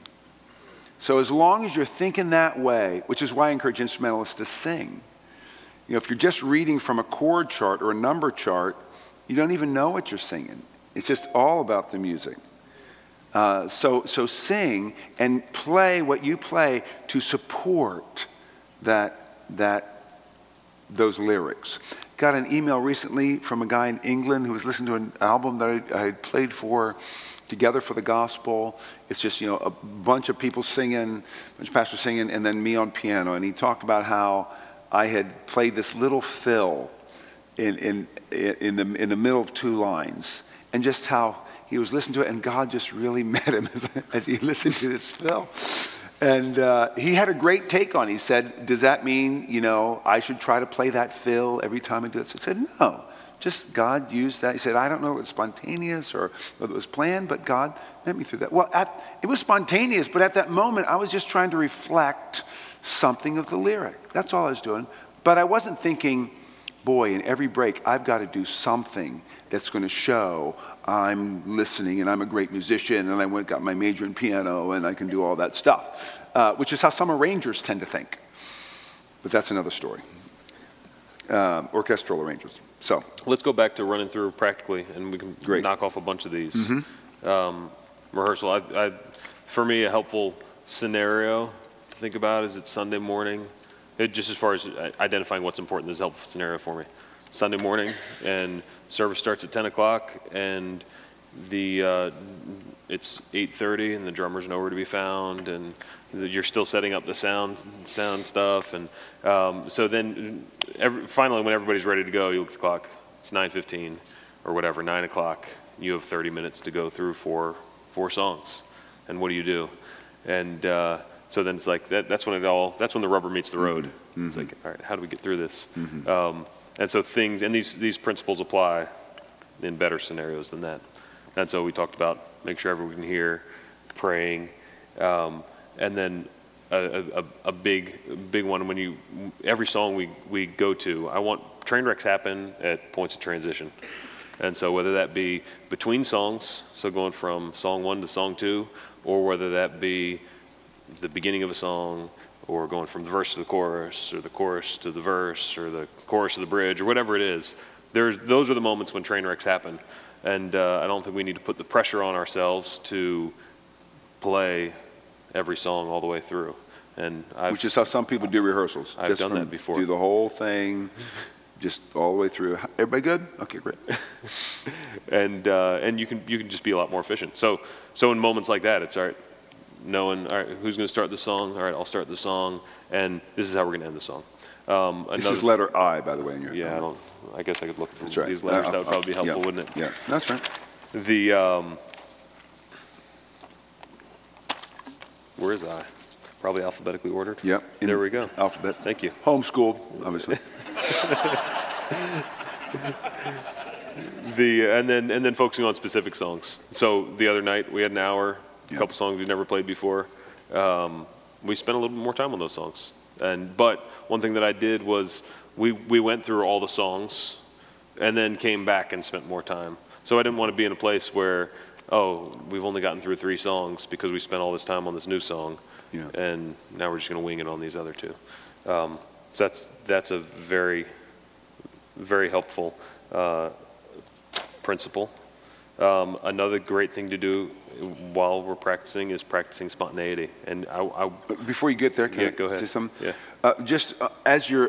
So as long as you're thinking that way, which is why I encourage instrumentalists to sing. If you're just reading from a chord chart or a number chart, you don't even know what you're singing. It's just all about the music. So sing and play what you play to support those lyrics. Got an email recently from a guy in England who was listening to an album that I had played for Together for the Gospel. It's just a bunch of people singing, a bunch of pastors singing, and then me on piano. And he talked about how I had played this little fill in the middle of 2 lines, and just how he was listening to it, and God just really met him as he listened to this fill. And he had a great take on it. He said, does that mean, I should try to play that fill every time I do this? I said, no, just God used that. He said, I don't know if it was spontaneous or whether it was planned, but God met me through that. Well, it was spontaneous, but at that moment, I was just trying to reflect something of the lyric. That's all I was doing. But I wasn't thinking, boy, in every break, I've got to do something that's going to show I'm listening and I'm a great musician and I got my major in piano and I can do all that stuff, which is how some arrangers tend to think. But that's another story. Orchestral arrangers. So
let's go back to running through practically, and we can knock off a bunch of these. Rehearsal, for me, a helpful scenario to think about is it's Sunday morning. Just as far as identifying what's important, this is a helpful scenario for me. Sunday morning, and service starts at 10 o'clock, and it's 8:30, and the drummer's nowhere to be found, and you're still setting up the sound stuff, and so then finally, when everybody's ready to go, you look at the clock. It's 9:15 or whatever, 9 o'clock. You have 30 minutes to go through four songs, and what do you do? And so then it's like that's when the rubber meets the road. It's like, all right, how do we get through this? And so these principles apply in better scenarios than that. And so we talked about make sure everyone can hear, praying, and then a big one when every song we go to, I want train wrecks happen at points of transition. And so whether that be between songs, so going from song 1 to song 2, or whether that be the beginning of a song, or going from the verse to the chorus, or the chorus to the verse, or the chorus to the bridge, or whatever it is, those are the moments when train wrecks happen. And I don't think we need to put the pressure on ourselves to play every song all the way through.
Which is how some people do rehearsals.
I've done that before.
Do the whole thing, just all the way through. Everybody good? Okay, great.
And you can just be a lot more efficient. So in moments like that, it's all right, knowing, all right, who's going to start the song? All right, I'll start the song, and this is how we're going to end the song.
This is letter I, by the way, in your.
Yeah, I guess I could look at
that's right.
These letters. That would probably be helpful, wouldn't it?
Yeah, that's right.
Where is I? Probably alphabetically ordered.
Yep.
There we go.
Alphabet.
Thank you.
Homeschooled, obviously.
And then focusing on specific songs. So the other night we had an hour, a couple songs we've never played before. We spent a little bit more time on those songs. But one thing that I did was we went through all the songs and then came back and spent more time. So I didn't want to be in a place where, we've only gotten through 3 songs because we spent all this time on this new song. Yeah. And now we're just going to wing it on these other 2. So that's a very, very helpful principle. Another great thing to do while we're practicing is practicing spontaneity. And
before you get there, can I
go ahead.
say something?
Yeah.
Just as you're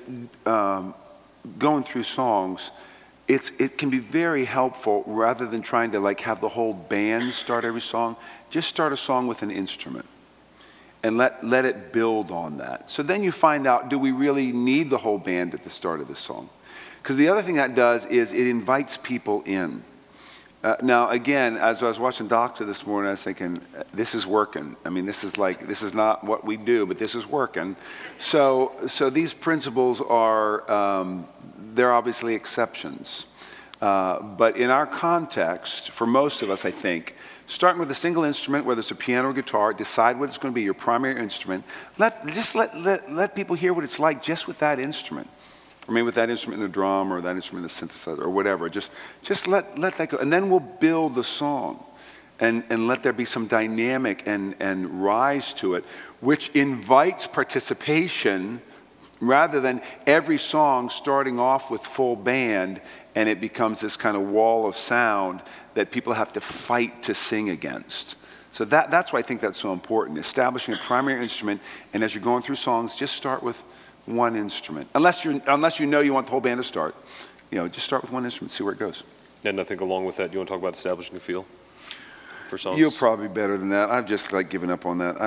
going through songs, it can be very helpful rather than trying to have the whole band start every song. Just start a song with an instrument. And let it build on that. So then you find out, do we really need the whole band at the start of the song? Because the other thing that does is it invites people in. Now, again, as I was watching Doctor this morning, I was thinking, this is working. I mean, this is not what we do, but this is working. So these principles are, they're obviously exceptions. But in our context, for most of us, I think, starting with a single instrument, whether it's a piano or guitar, decide what it's going to be, your primary instrument. Let people hear what it's like just with that instrument. Or maybe with that instrument in the drum or that instrument in the synthesizer or whatever. Just let that go. And then we'll build the song and let there be some dynamic and rise to it, which invites participation rather than every song starting off with full band and it becomes this kind of wall of sound that people have to fight to sing against. So that's why I think that's so important, establishing a primary instrument, and as you're going through songs, just start with one instrument. Unless you know you want the whole band to start, just start with one instrument, see where it goes.
And I think along with that, you want to talk about establishing a feel for songs?
You're probably better than that. I've just given up on that.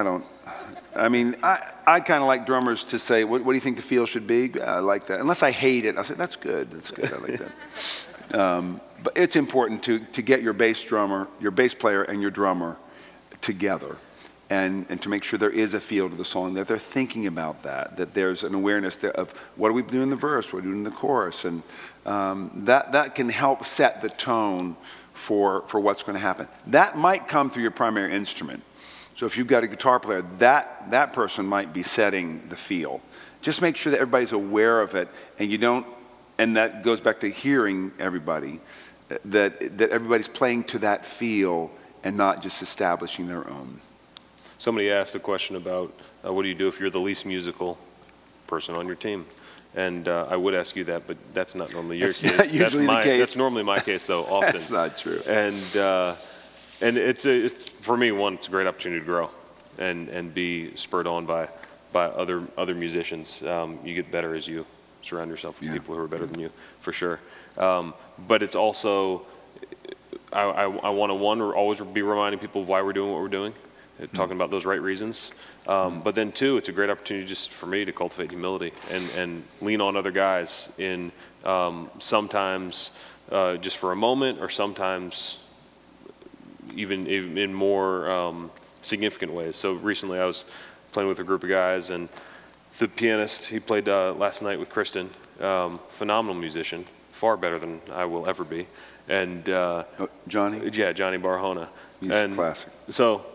I kind of like drummers to say, what do you think the feel should be? I like that. Unless I hate it, I'll say, that's good. I like that. But it's important to get your bass player and your drummer together and to make sure there is a feel to the song, that they're thinking about that there's an awareness there of what do we do in the verse, what do we do in the chorus, and that can help set the tone for what's going to happen. That might come through your primary instrument. So if you've got a guitar player, that person might be setting the feel. Just make sure that everybody's aware of it, and you don't, and that goes back to hearing everybody, that everybody's playing to that feel and not just establishing their own.
Somebody asked a question about what do you do if you're the least musical person on your team? And I would ask you that, but that's not normally your case.
Not usually the case.
That's normally my case, though, often.
That's not true.
And it's for me, one, it's a great opportunity to grow and be spurred on by other musicians. You get better as you surround yourself with people who are better than you, for sure. But it's also, I want to, always be reminding people of why we're doing what we're doing, talking about those right reasons. But then two, it's a great opportunity just for me to cultivate humility and lean on other guys in sometimes just for a moment, or sometimes even in more significant ways. So recently I was playing with a group of guys, and the pianist, he played last night with Kristen, phenomenal musician, far better than I will ever be. And
Johnny?
Yeah, Johnny Barahona.
He's a classic.
So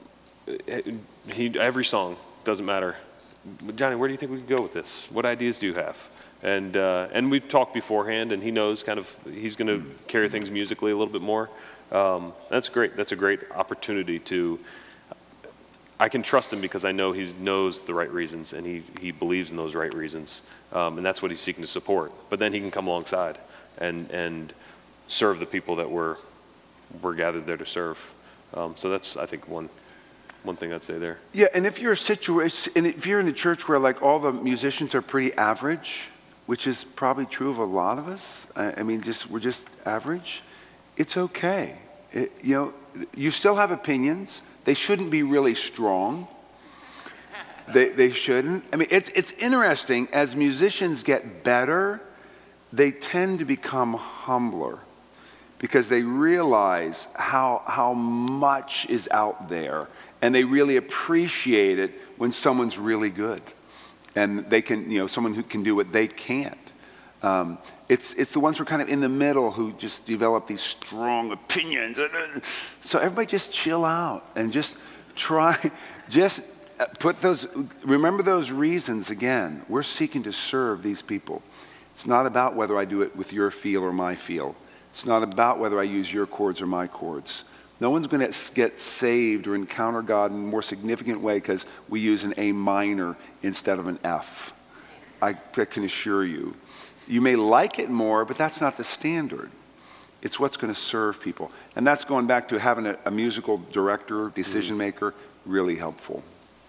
every song, doesn't matter. Johnny, where do you think we could go with this? What ideas do you have? And we talked beforehand, and he knows he's going to carry things musically a little bit more. That's great. That's a great opportunity to, I can trust him because I know he knows the right reasons, and he believes in those right reasons. And that's what he's seeking to support. But then he can come alongside and serve the people that we're gathered there to serve. So that's, I think, one thing I'd say there.
Yeah, and if you're in a church where like all the musicians are pretty average, which is probably true of a lot of us. I mean, we're just average. It's okay. You still have opinions. They shouldn't be really strong. They shouldn't. I mean, it's interesting. As musicians get better, they tend to become humbler because they realize how much is out there, and they really appreciate it when someone's really good, and they can, someone who can do what they can't. It's the ones who are kind of in the middle who just develop these strong opinions. So everybody just chill out and just remember those reasons again. We're seeking to serve these people. It's not about whether I do it with your feel or my feel. It's not about whether I use your chords or my chords. No one's going to get saved or encounter God in a more significant way because we use an A minor instead of an F. I can assure you. You may like it more, but that's not the standard. It's what's going to serve people. And that's going back to having a musical director, decision maker, really helpful.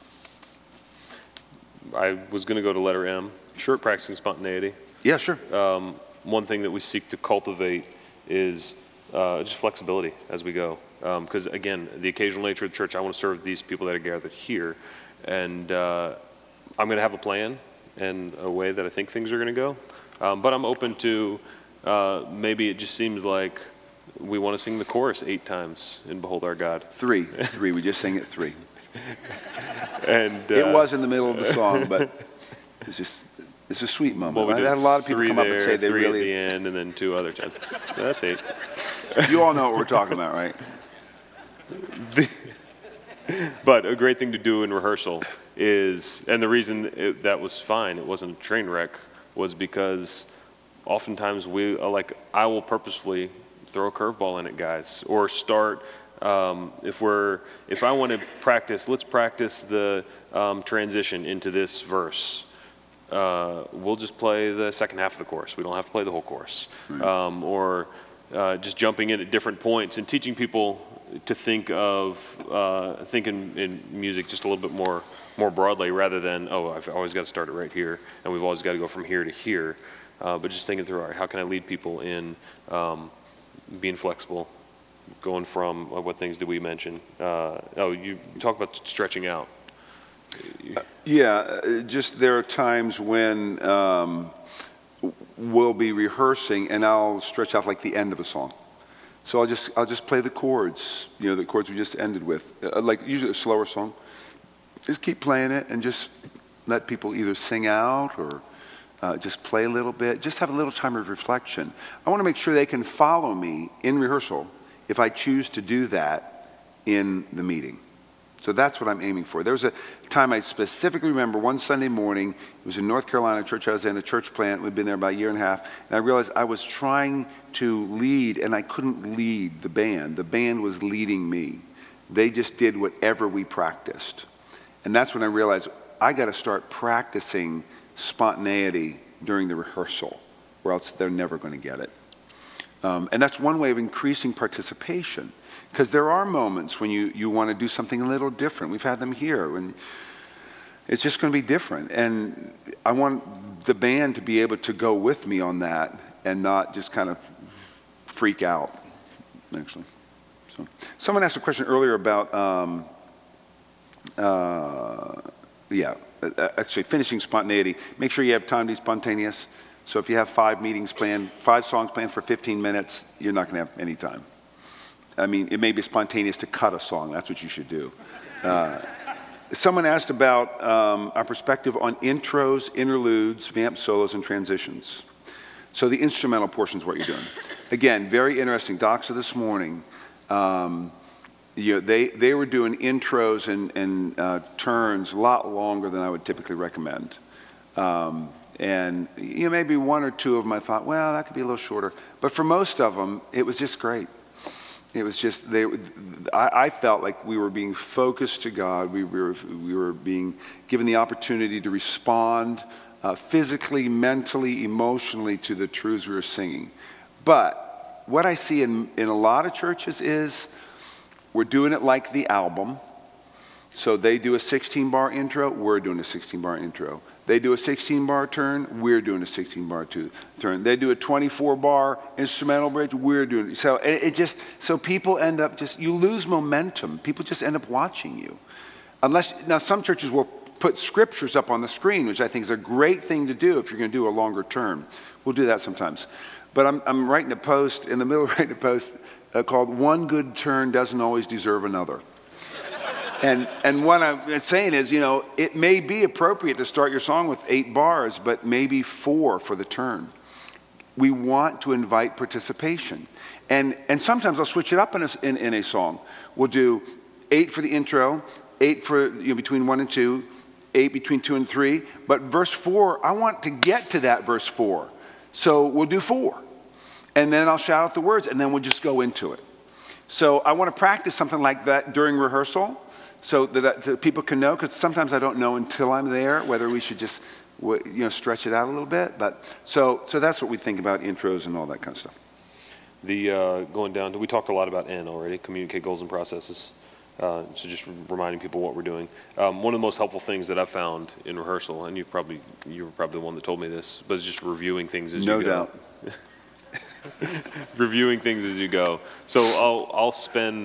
I was going to go to letter M.
Sure.
Practicing spontaneity.
Yeah, sure.
One thing that we seek to cultivate is just flexibility as we go. Because again, the occasional nature of the church, I want to serve these people that are gathered here. And I'm going to have a plan and a way that I think things are going to go. But I'm open to maybe it just seems like we want to sing the chorus 8 times in Behold Our God.
3. We just sang it 3.
And
it was in the middle of the song, but it's a sweet moment.
Well,
I had a lot of people come up and say they
3
really...
at the end, and then 2 other times. So that's 8.
You all know what we're talking about, right?
But a great thing to do in rehearsal is, and the reason that was fine, it wasn't a train wreck, was because oftentimes I will purposefully throw a curveball in it, guys, or start, if I want to practice, let's practice the transition into this verse. We'll just play the second half of the chorus. We don't have to play the whole chorus. Right. Or just jumping in at different points and teaching people to think in music just a little bit more broadly, rather than, I've always got to start it right here, and we've always got to go from here to here. But just thinking through, all right, how can I lead people in being flexible, going from what things did we mention? You talk about stretching out.
Just there are times when we'll be rehearsing and I'll stretch out like the end of a song. So I'll just play the chords, the chords we just ended with, like usually a slower song. Just keep playing it and just let people either sing out or just play a little bit. Just have a little time of reflection. I want to make sure they can follow me in rehearsal if I choose to do that in the meeting. So that's what I'm aiming for. There was a time I specifically remember, one Sunday morning, it was in North Carolina, church I was in, a church plant. We'd been there about a year and a half, and I realized I was trying to lead, and I couldn't lead the band. The band was leading me. They just did whatever we practiced. And that's when I realized I got to start practicing spontaneity during the rehearsal, or else they're never going to get it. And that's one way of increasing participation. Because there are moments when you want to do something a little different. We've had them here, and it's just going to be different. And I want the band to be able to go with me on that and not just kind of freak out, actually. So, someone asked a question earlier about, actually finishing spontaneity. Make sure you have time to be spontaneous. So if you have 5 songs planned for 15 minutes, you're not going to have any time. I mean, it may be spontaneous to cut a song. That's what you should do. Someone asked about our perspective on intros, interludes, vamp solos, and transitions. So the instrumental portion is what you're doing. Again, very interesting. Doxa this morning, they were doing intros and turns a lot longer than I would typically recommend. And maybe 1 or 2 of them I thought, well, that could be a little shorter. But for most of them, it was just great. It was just, I felt like we were being focused to God. We were being given the opportunity to respond physically, mentally, emotionally to the truths we were singing. But what I see in a lot of churches is we're doing it like the album. So they do a 16-bar intro, we're doing a 16-bar intro. They do a 16-bar turn, we're doing a 16-bar turn. They do a 24-bar instrumental bridge, we're doing it. So so people end up you lose momentum. People just end up watching you. Now some churches will put scriptures up on the screen, which I think is a great thing to do if you're going to do a longer term. We'll do that sometimes. But I'm writing a post, in the middle of writing a post called "One Good Turn Doesn't Always Deserve Another." And what I'm saying is, it may be appropriate to start your song with 8 bars, but maybe 4 for the turn. We want to invite participation. And sometimes I'll switch it up in a song. We'll do 8 for the intro, 8 for between 1 and 2, 8 between 2 and 3. But verse 4, I want to get to that verse 4. So we'll do 4. And then I'll shout out the words, and then we'll just go into it. So I want to practice something like that during rehearsal, so that people can know, because sometimes I don't know until I'm there whether we should just stretch it out a little bit. But so that's what we think about intros and all that kind of stuff.
Going down, we talked a lot about N already, communicate goals and processes. So just reminding people what we're doing. One of the most helpful things that I've found in rehearsal, and you were probably the one that told me this, but it's just reviewing things as you go.
No doubt.
Reviewing things as you go. So I'll spend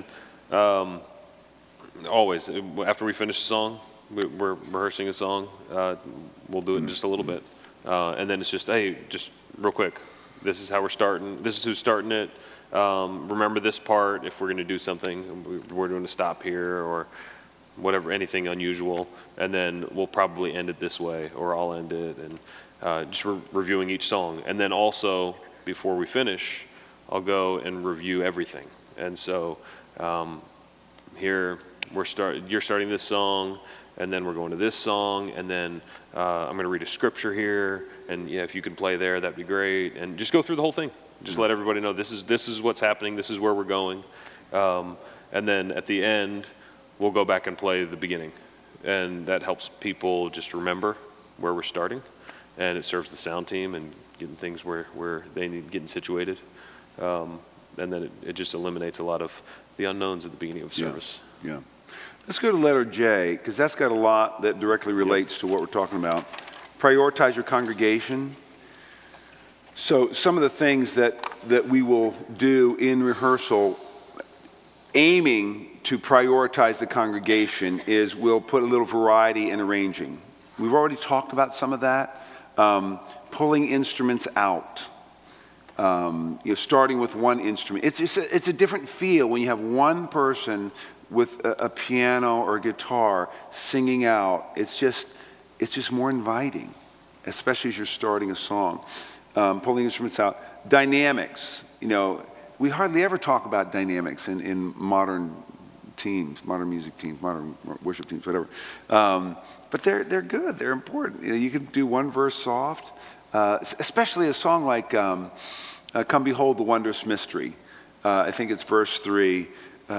always after we finish a song, we're rehearsing a song. We'll do it in just a little bit, and then it's just, hey, just real quick. This is how we're starting. This is who's starting it. Remember this part if we're going to do something. We're going to stop here or whatever, anything unusual, and then we'll probably end it this way, or I'll end it, and just reviewing each song. And then also, before we finish, I'll go and review everything. And so here you're starting this song, and then we're going to this song, and then I'm going to read a scripture here, and if you can play there, that'd be great. And just go through the whole thing. Just let everybody know this is what's happening, this is where we're going. And then at the end, we'll go back and play the beginning. And that helps people just remember where we're starting. And it serves the sound team and getting things where they need getting situated. And then it just eliminates a lot of the unknowns at the beginning of service.
Yeah. Let's go to letter J, because that's got a lot that directly relates to what we're talking about. Prioritize your congregation. So some of the things that we will do in rehearsal, aiming to prioritize the congregation, is we'll put a little variety in arranging. We've already talked about some of that. Pulling instruments out. starting with one instrument. It's a different feel when you have one person with a piano or a guitar singing out. It's just more inviting, especially as you're starting a song. Pulling instruments out. Dynamics. We hardly ever talk about dynamics in modern teams, modern music teams, modern worship teams, whatever. But they're good. They're important. You can do one verse soft, especially a song like "Come Behold the Wondrous Mystery." I think it's verse 3.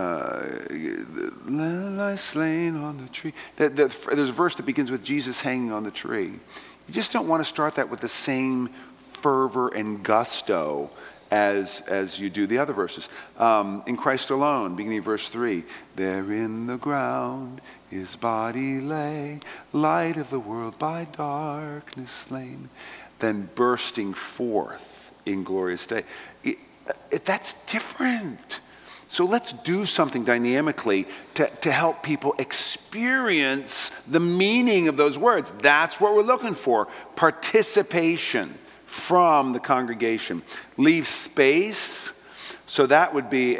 Lie slain on the tree. There's a verse that begins with Jesus hanging on the tree. You just don't want to start that with the same fervor and gusto as you do the other verses. In Christ Alone, beginning of verse 3, there in the ground his body lay, light of the world by darkness slain, then bursting forth in glorious day. That's different. So let's do something dynamically to help people experience the meaning of those words. That's what we're looking for. Participation from the congregation. Leave space. So that would be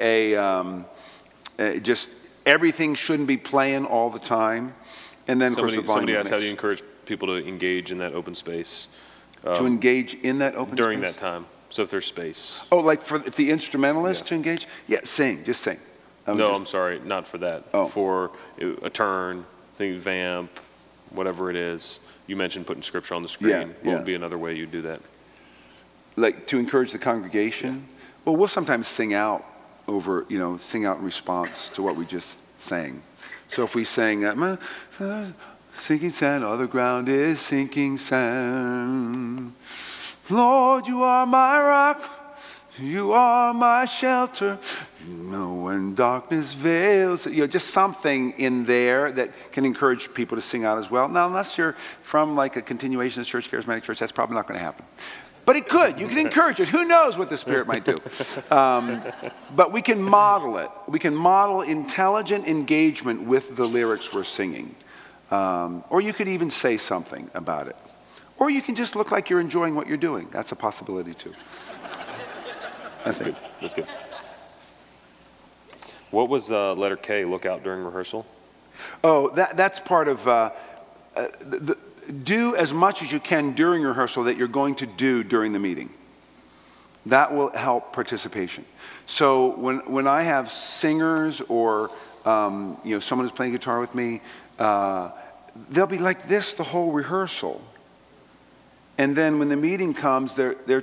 just everything shouldn't be playing all the time. And then, of course, the volume
somebody asked,
mix.
how do you encourage people to engage in that open space?
To engage in that open
during
space?
that time. So if there's space.
Oh, like if the instrumentalist to engage? Yeah, sing. Just sing.
I'm sorry, not for that.
Oh.
For a turn, think vamp, whatever it is. You mentioned putting scripture on the screen. What would be another way you do that?
Like to encourage the congregation? Yeah. Well, we'll sometimes sing out sing out in response to what we just sang. So if we sang, sinking sand, all the ground is sinking sand. Lord, you are my rock, you are my shelter. When darkness veils, just something in there that can encourage people to sing out as well. Now, unless you're from like a continuationist church, charismatic church, that's probably not going to happen. But it could. You can encourage it. Who knows what the Spirit might do? But we can model it. We can model intelligent engagement with the lyrics we're singing. Or you could even say something about it. Or you can just look like you're enjoying what you're doing. That's a possibility too. I think.
That's good. What was letter K, look out during rehearsal?
Oh, that's part of do as much as you can during rehearsal that you're going to do during the meeting. That will help participation. So when I have singers or someone who's playing guitar with me, they'll be like this the whole rehearsal. And then when the meeting comes, they're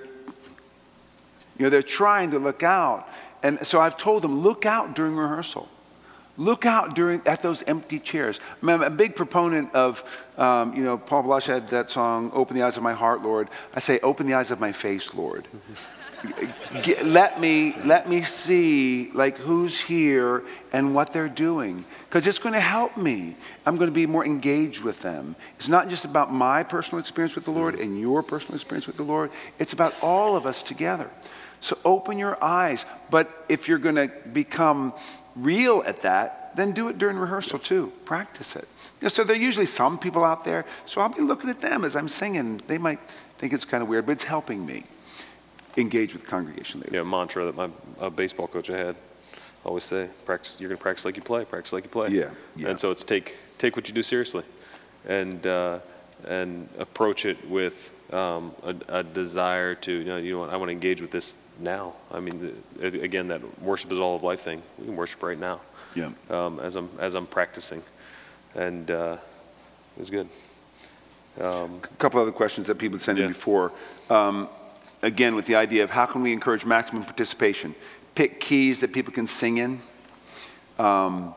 trying to look out. And so I've told them, look out during rehearsal. Look out at those empty chairs. I'm a big proponent of, Paul Blush had that song, Open the Eyes of My Heart, Lord. I say, open the eyes of my face, Lord. Let me see like who's here and what they're doing, because it's going to help me. I'm going to be more engaged with them. It's not just about my personal experience with the Lord and your personal experience with the Lord. It's about all of us together. So open your eyes. But if you're going to become real at that, then do it during rehearsal too. Practice it. So there are usually some people out there, so I'll be looking at them as I'm singing. They might think it's kind of weird, but it's helping me engage with the congregation later.
Yeah, a mantra that my baseball coach I had always say, practice. You're going to practice like you play. Practice like you play.
Yeah.
And so it's take what you do seriously, and approach it with a desire to I want to engage with this now. I mean, again, that worship is all of life thing. We can worship right now.
Yeah.
As I'm practicing, and it was good.
A couple other questions that people sent in before. Again, with the idea of how can we encourage maximum participation? Pick keys that people can sing in. I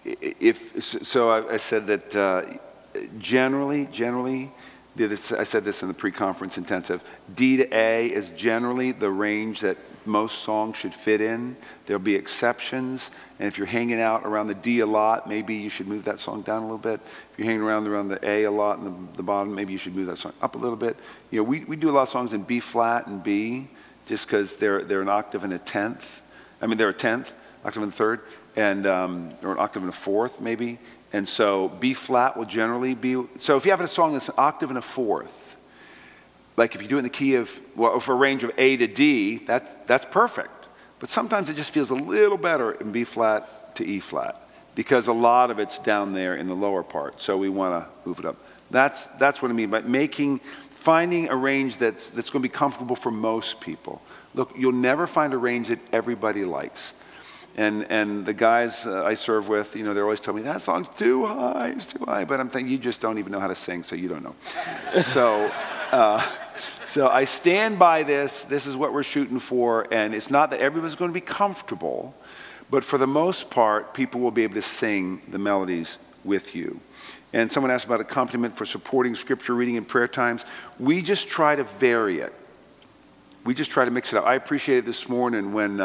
said that generally, I said this in the pre-conference intensive, D to A is generally the range that most songs should fit in. There'll be exceptions, and if you're hanging out around the D a lot, maybe you should move that song down a little bit. If you're hanging around the A a lot and the bottom, maybe you should move that song up a little bit. We do a lot of songs in B flat and B, just because they're an octave and a tenth. They're a tenth, octave and a third, and or an octave and a fourth, maybe. And so B flat will generally be, so if you have a song that's an octave and a fourth, Like if you do it in the key of, well, for a range of A to D, that's perfect. But sometimes it just feels a little better in B flat to E flat, because a lot of it's down there in the lower part. So we want to move it up. That's what I mean by finding a range that's going to be comfortable for most people. Look, you'll never find a range that everybody likes. And the guys I serve with, they're always telling me, that song's too high, it's too high. But I'm thinking, you just don't even know how to sing, so you don't know. So I stand by this. This is what we're shooting for. And it's not that everybody's going to be comfortable, but for the most part, people will be able to sing the melodies with you. And someone asked about accompaniment for supporting scripture reading and prayer times. We just try to vary it. We just try to mix it up. I appreciated this morning when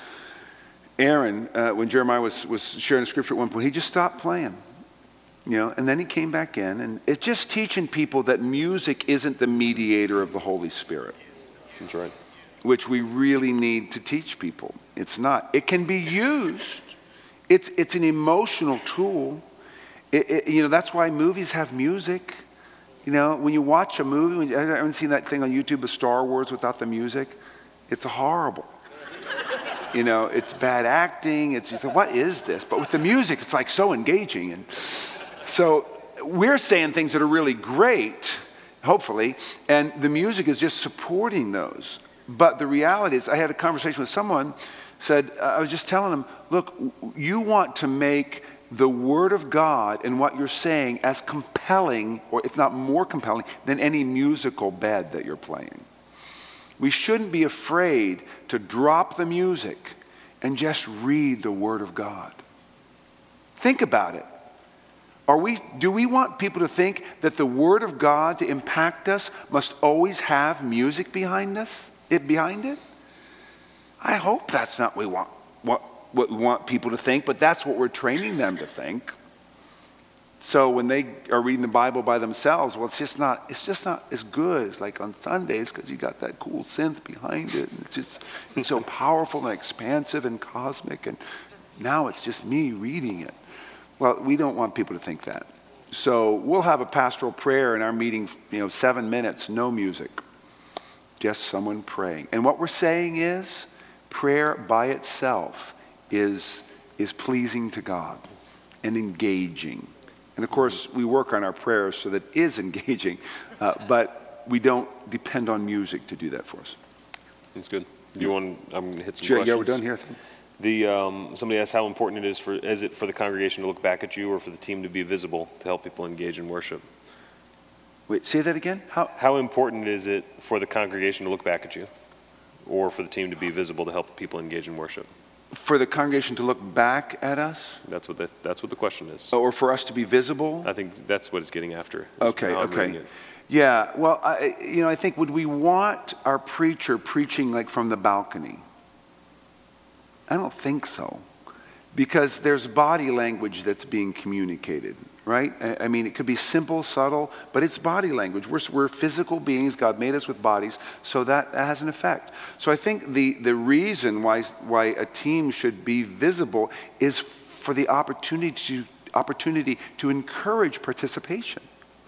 Aaron, when Jeremiah was sharing the scripture at one point, he just stopped playing, and then he came back in. And it's just teaching people that music isn't the mediator of the Holy Spirit.
That's right.
Which we really need to teach people. It's not. It can be used. It's an emotional tool. That's why movies have music. When you watch a movie, I haven't seen that thing on YouTube of Star Wars without the music. It's horrible. It's bad acting. It's just, what is this? But with the music, it's like so engaging. And so we're saying things that are really great, hopefully, and the music is just supporting those. But the reality is, I had a conversation with someone, I was just telling them, look, you want to make the Word of God and what you're saying as compelling, or if not more compelling, than any musical bed that you're playing. We shouldn't be afraid to drop the music and just read the Word of God. Think about it. Do we want people to think that the Word of God to impact us must always have music behind it? I hope that's not what we want people to think, but that's what we're training them to think. So when they are reading the Bible by themselves, well, it's just not as good as like on Sundays, because you got that cool synth behind it, and it's so powerful and expansive and cosmic, and now it's just me reading it. Well, we don't want people to think that. So we'll have a pastoral prayer in our meeting, 7 minutes, no music, just someone praying. And what we're saying is, prayer by itself is pleasing to God and engaging. And of course, we work on our prayers so that it is engaging, but we don't depend on music to do that for us.
That's good. I'm going to hit some
sure,
questions.
Yeah, we're done here.
Somebody asked how important is it for the congregation to look back at you, or for the team to be visible to help people engage in worship?
Wait, say that again?
How important is it for the congregation to look back at you, or for the team to be visible to help people engage in worship?
For the congregation to look back at us?
That's what the question is.
Or for us to be visible?
I think that's what it's getting after.
Okay. Yeah, well, I think, would we want our preacher preaching like from the balcony? I don't think so. Because there's body language that's being communicated, right? I mean, it could be simple, subtle, but it's body language. We're physical beings. God made us with bodies, so that has an effect. So I think the reason why a team should be visible is for the opportunity to encourage participation.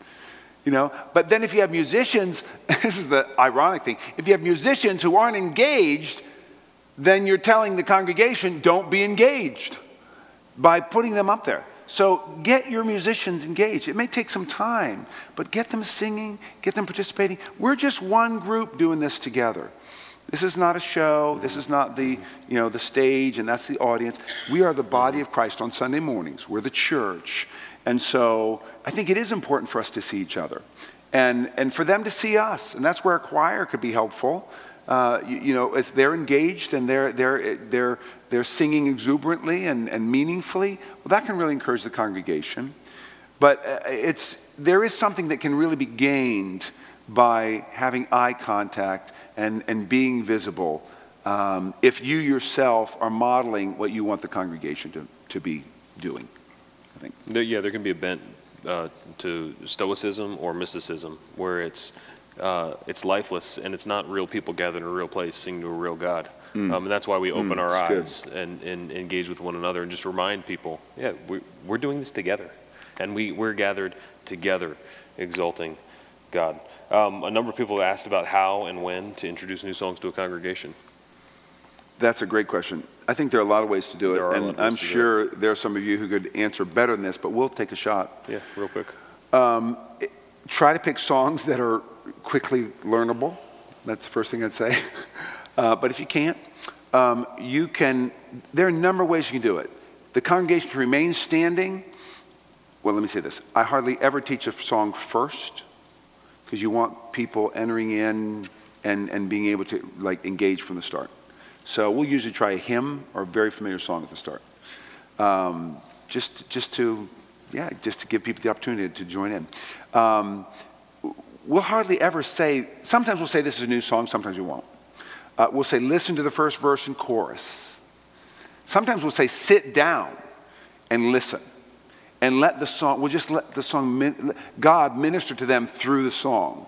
But then if you have musicians, this is the ironic thing, if you have musicians who aren't engaged, then you're telling the congregation, don't be engaged by putting them up there. So get your musicians engaged. It may take some time, but get them singing, get them participating. We're just one group doing this together. This is not a show. This is not the stage, and that's the audience. We are the body of Christ on Sunday mornings. We're the church. And so I think it is important for us to see each other and for them to see us. And that's where a choir could be helpful. If they're engaged and they're singing exuberantly and meaningfully, well, that can really encourage the congregation. But there is something that can really be gained by having eye contact and being visible if you yourself are modeling what you want the congregation to be doing, I think.
There can be a bent to stoicism or mysticism where it's lifeless, and it's not real people gathered in a real place singing to a real God. And that's why we open our eyes and engage with one another and just remind people, we're doing this together. And we're gathered together exalting God. A number of people have asked about how and when to introduce new songs to a congregation.
That's a great question. I think there are a lot of ways to do it, and I'm
to do
sure there are some of you who could answer better than this, but we'll take a shot.
Yeah, real quick.
Try to pick songs that are quickly learnable. That's the first thing I'd say. But if you can't, there are a number of ways you can do it. The congregation can remain standing. Well, let me say this. I hardly ever teach a song first, because you want people entering in and being able to engage from the start. So we'll usually try a hymn or a very familiar song at the start, just to give people the opportunity to join in. We'll hardly ever say. Sometimes we'll say this is a new song. Sometimes we won't. We'll say listen to the first verse and chorus. Sometimes we'll say sit down and listen, and let the song. We'll just let the song. God minister to them through the song.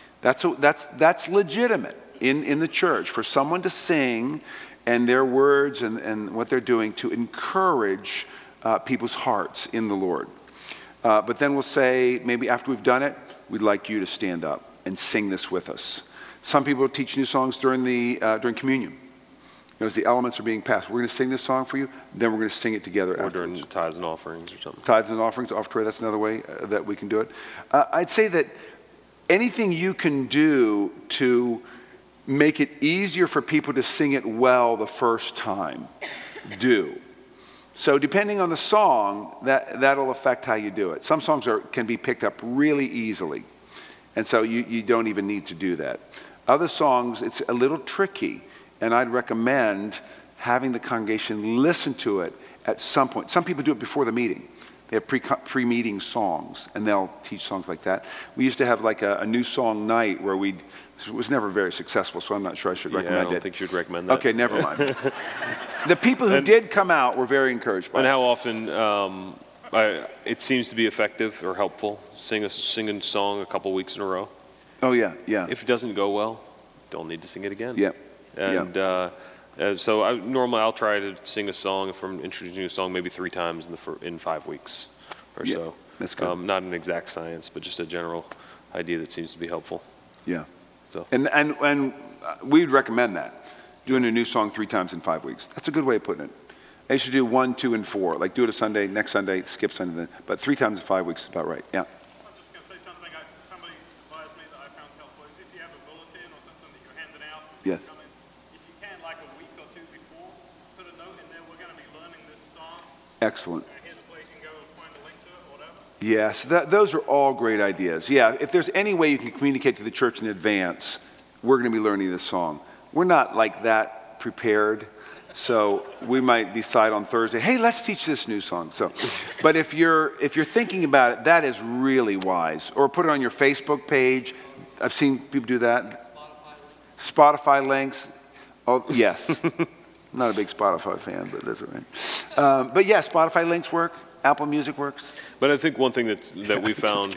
That's legitimate in the church for someone to sing and their words and what they're doing to encourage people's hearts in the Lord. But then we'll say, maybe after we've done it, we'd like you to stand up and sing this with us. Some people teach new songs during communion. As the elements are being passed, we're going to sing this song for you, then we're going to sing it together
or
afterwards.
During tithes and offerings or something.
Tithes and offerings, offertory, that's another way that we can do it. I'd say that anything you can do to make it easier for people to sing it well the first time, do. So depending on the song, that'll affect how you do it. Some songs can be picked up really easily, and so you don't even need to do that. Other songs, it's a little tricky, and I'd recommend having the congregation listen to it at some point. Some people do it before the meeting. They have pre-meeting songs, and they'll teach songs like that. We used to have a new song night where it was never very successful, so I'm not sure I should recommend it.
I don't think you should recommend that.
Okay, never mind. The people who did come out were very encouraged by it.
And how often it seems to be effective or helpful, sing a song a couple weeks in a row.
Oh, yeah.
If it doesn't go well, don't need to sing it again.
Yeah.
And so normally I'll try to sing a song, if I'm introducing a song, maybe 3 times in 5 weeks or so.
That's good.
Not an exact science, but just a general idea that seems to be helpful.
Yeah.
So.
And we'd recommend that, doing a new song 3 times in 5 weeks. That's a good way of putting it. I used to do 1, 2, and 4. Like do it a Sunday, next Sunday, skip Sunday, but 3 times in 5 weeks is about right. Yeah.
I was just going to say something. Somebody advised me that I found helpful is if you have a bulletin or something that you're handing out.
Yes.
If you can, like a week or 2 before, put a note in there. We're going to be learning this song.
Excellent.
Here's a place you can go find a link to it or whatever.
Yes, those are all great ideas. Yeah, if there's any way you can communicate to the church in advance, we're going to be learning this song. We're not like that prepared, so we might decide on Thursday, hey, let's teach this new song. So, but if you're thinking about it, that is really wise. Or put it on your Facebook page. I've seen people do that. Spotify links. Oh, yes. I'm not a big Spotify fan, but that's all right. But yeah, Spotify links work. Apple Music works.
But I think one thing that we found,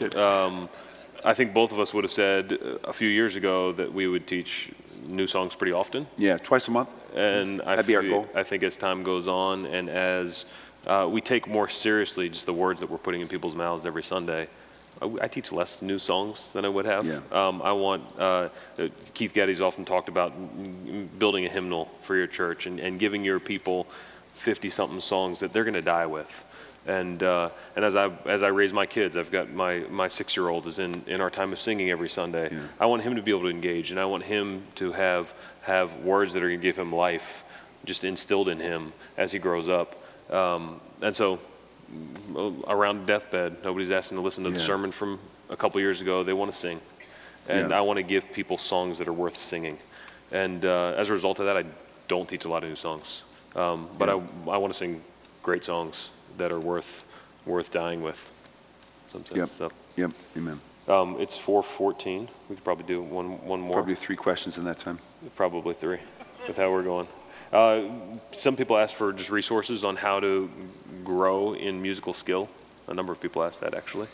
I think both of us would have said a few years ago that we would teach new songs pretty often.
Yeah, twice a month.
And
that'd be our goal.
I think as time goes on and as we take more seriously just the words that we're putting in people's mouths every Sunday, I teach less new songs than I would have.
Yeah.
I want, Keith Getty's often talked about building a hymnal for your church and giving your people 50-something songs that they're going to die with. And as I raise my kids, I've got my 6-year-old is in our time of singing every Sunday.
Yeah.
I want him to be able to engage, and I want him to have words that are going to give him life, just instilled in him as he grows up. And so around the deathbed, nobody's asking to listen to the sermon from a couple years ago. They want to sing, and I want to give people songs that are worth singing. And as a result of that, I don't teach a lot of new songs, but I want to sing great songs that are worth dying with. Some sense.
Yep.
So,
Yep. Amen.
it's 4:14. We could probably do one more.
Probably 3 questions in that time.
Probably 3, with how we're going. Some people ask for just resources on how to grow in musical skill. A number of people ask that, actually.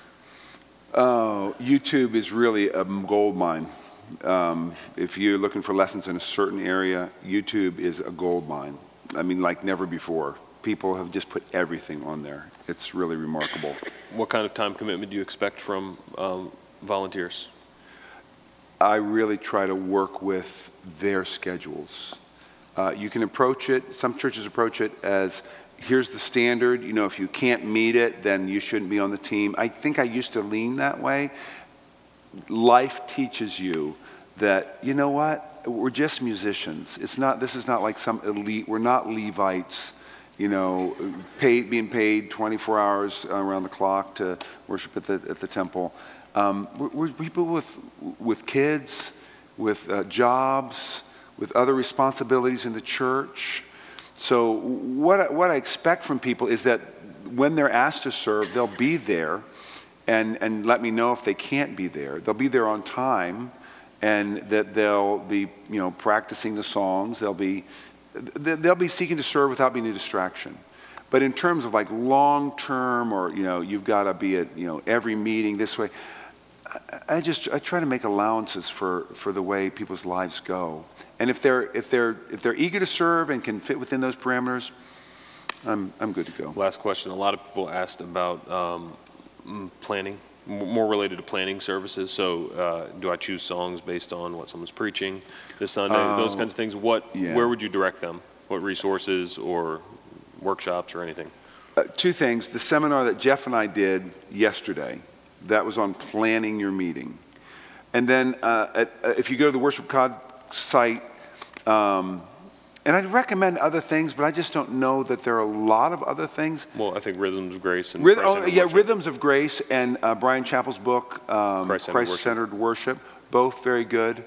YouTube is really a gold mine. If you're looking for lessons in a certain area, YouTube is a gold mine. I mean, like never before. People have just put everything on there. It's really remarkable.
What kind of time commitment do you expect from volunteers?
I really try to work with their schedules. You can approach it, some churches approach it as, here's the standard, you know, if you can't meet it, then you shouldn't be on the team. I think I used to lean that way. Life teaches you that, you know what, we're just musicians. This is not like some elite, we're not Levites, you know, being paid 24 hours around the clock to worship at the temple. We're people with kids, with jobs, with other responsibilities in the church. So what I expect from people is that when they're asked to serve, they'll be there and let me know if they can't be there. They'll be there on time, and that they'll be, you know, practicing the songs. They'll be seeking to serve without being a distraction. But in terms of like long term, or, you know, you've got to be at, you know, every meeting this way, I try to make allowances for the way people's lives go. And if they're eager to serve and can fit within those parameters, I'm good to go.
Last question. A lot of people asked about planning, more related to planning services. So do I choose songs based on what someone's preaching this Sunday? Those kinds of things. Where would you direct them? What resources or workshops or anything?
Two things. The seminar that Jeff and I did yesterday, that was on planning your meeting. And then if you go to the Worship God site, and I'd recommend other things, but I just don't know that there are a lot of other things.
Well, I think Rhythms of Grace and Christ-Centered
Rhythms of Grace and Brian Chappell's book, Christ-Centered Worship, both very good.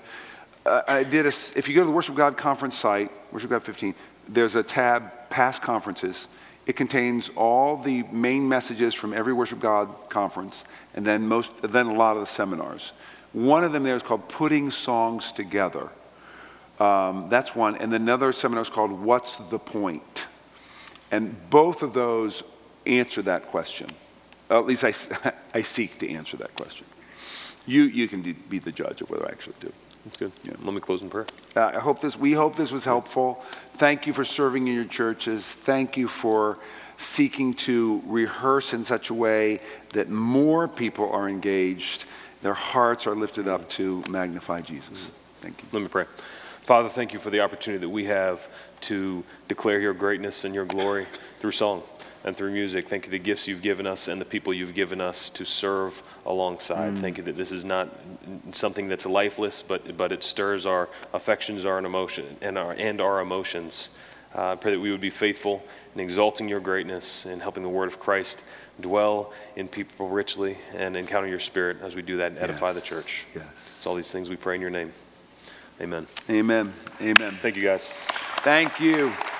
If you go to the Worship God conference site, Worship God 15, there's a tab, Past Conferences. It contains all the main messages from every Worship God conference, and then a lot of the seminars. One of them there is called Putting Songs Together. That's one. And another seminar is called What's the Point? And both of those answer that question. At least I seek to answer that question. You can be the judge of whether I actually do.
That's good. Yeah. Let me close in prayer.
We hope this was helpful. Thank you for serving in your churches. Thank you for seeking to rehearse in such a way that more people are engaged. Their hearts are lifted up to magnify Jesus. Thank you.
Let me pray. Father, thank you for the opportunity that we have to declare your greatness and your glory through song and through music. Thank you for the gifts you've given us and the people you've given us to serve alongside. Thank you that this is not something that's lifeless, but it stirs our affections, our emotion, and our emotions. I pray that we would be faithful in exalting your greatness and helping the word of Christ dwell in people richly and encounter your spirit as we do that and edify the church.
Yes.
It's all these things we pray in your name. Amen.
Amen. Amen.
Thank you, guys.
Thank you.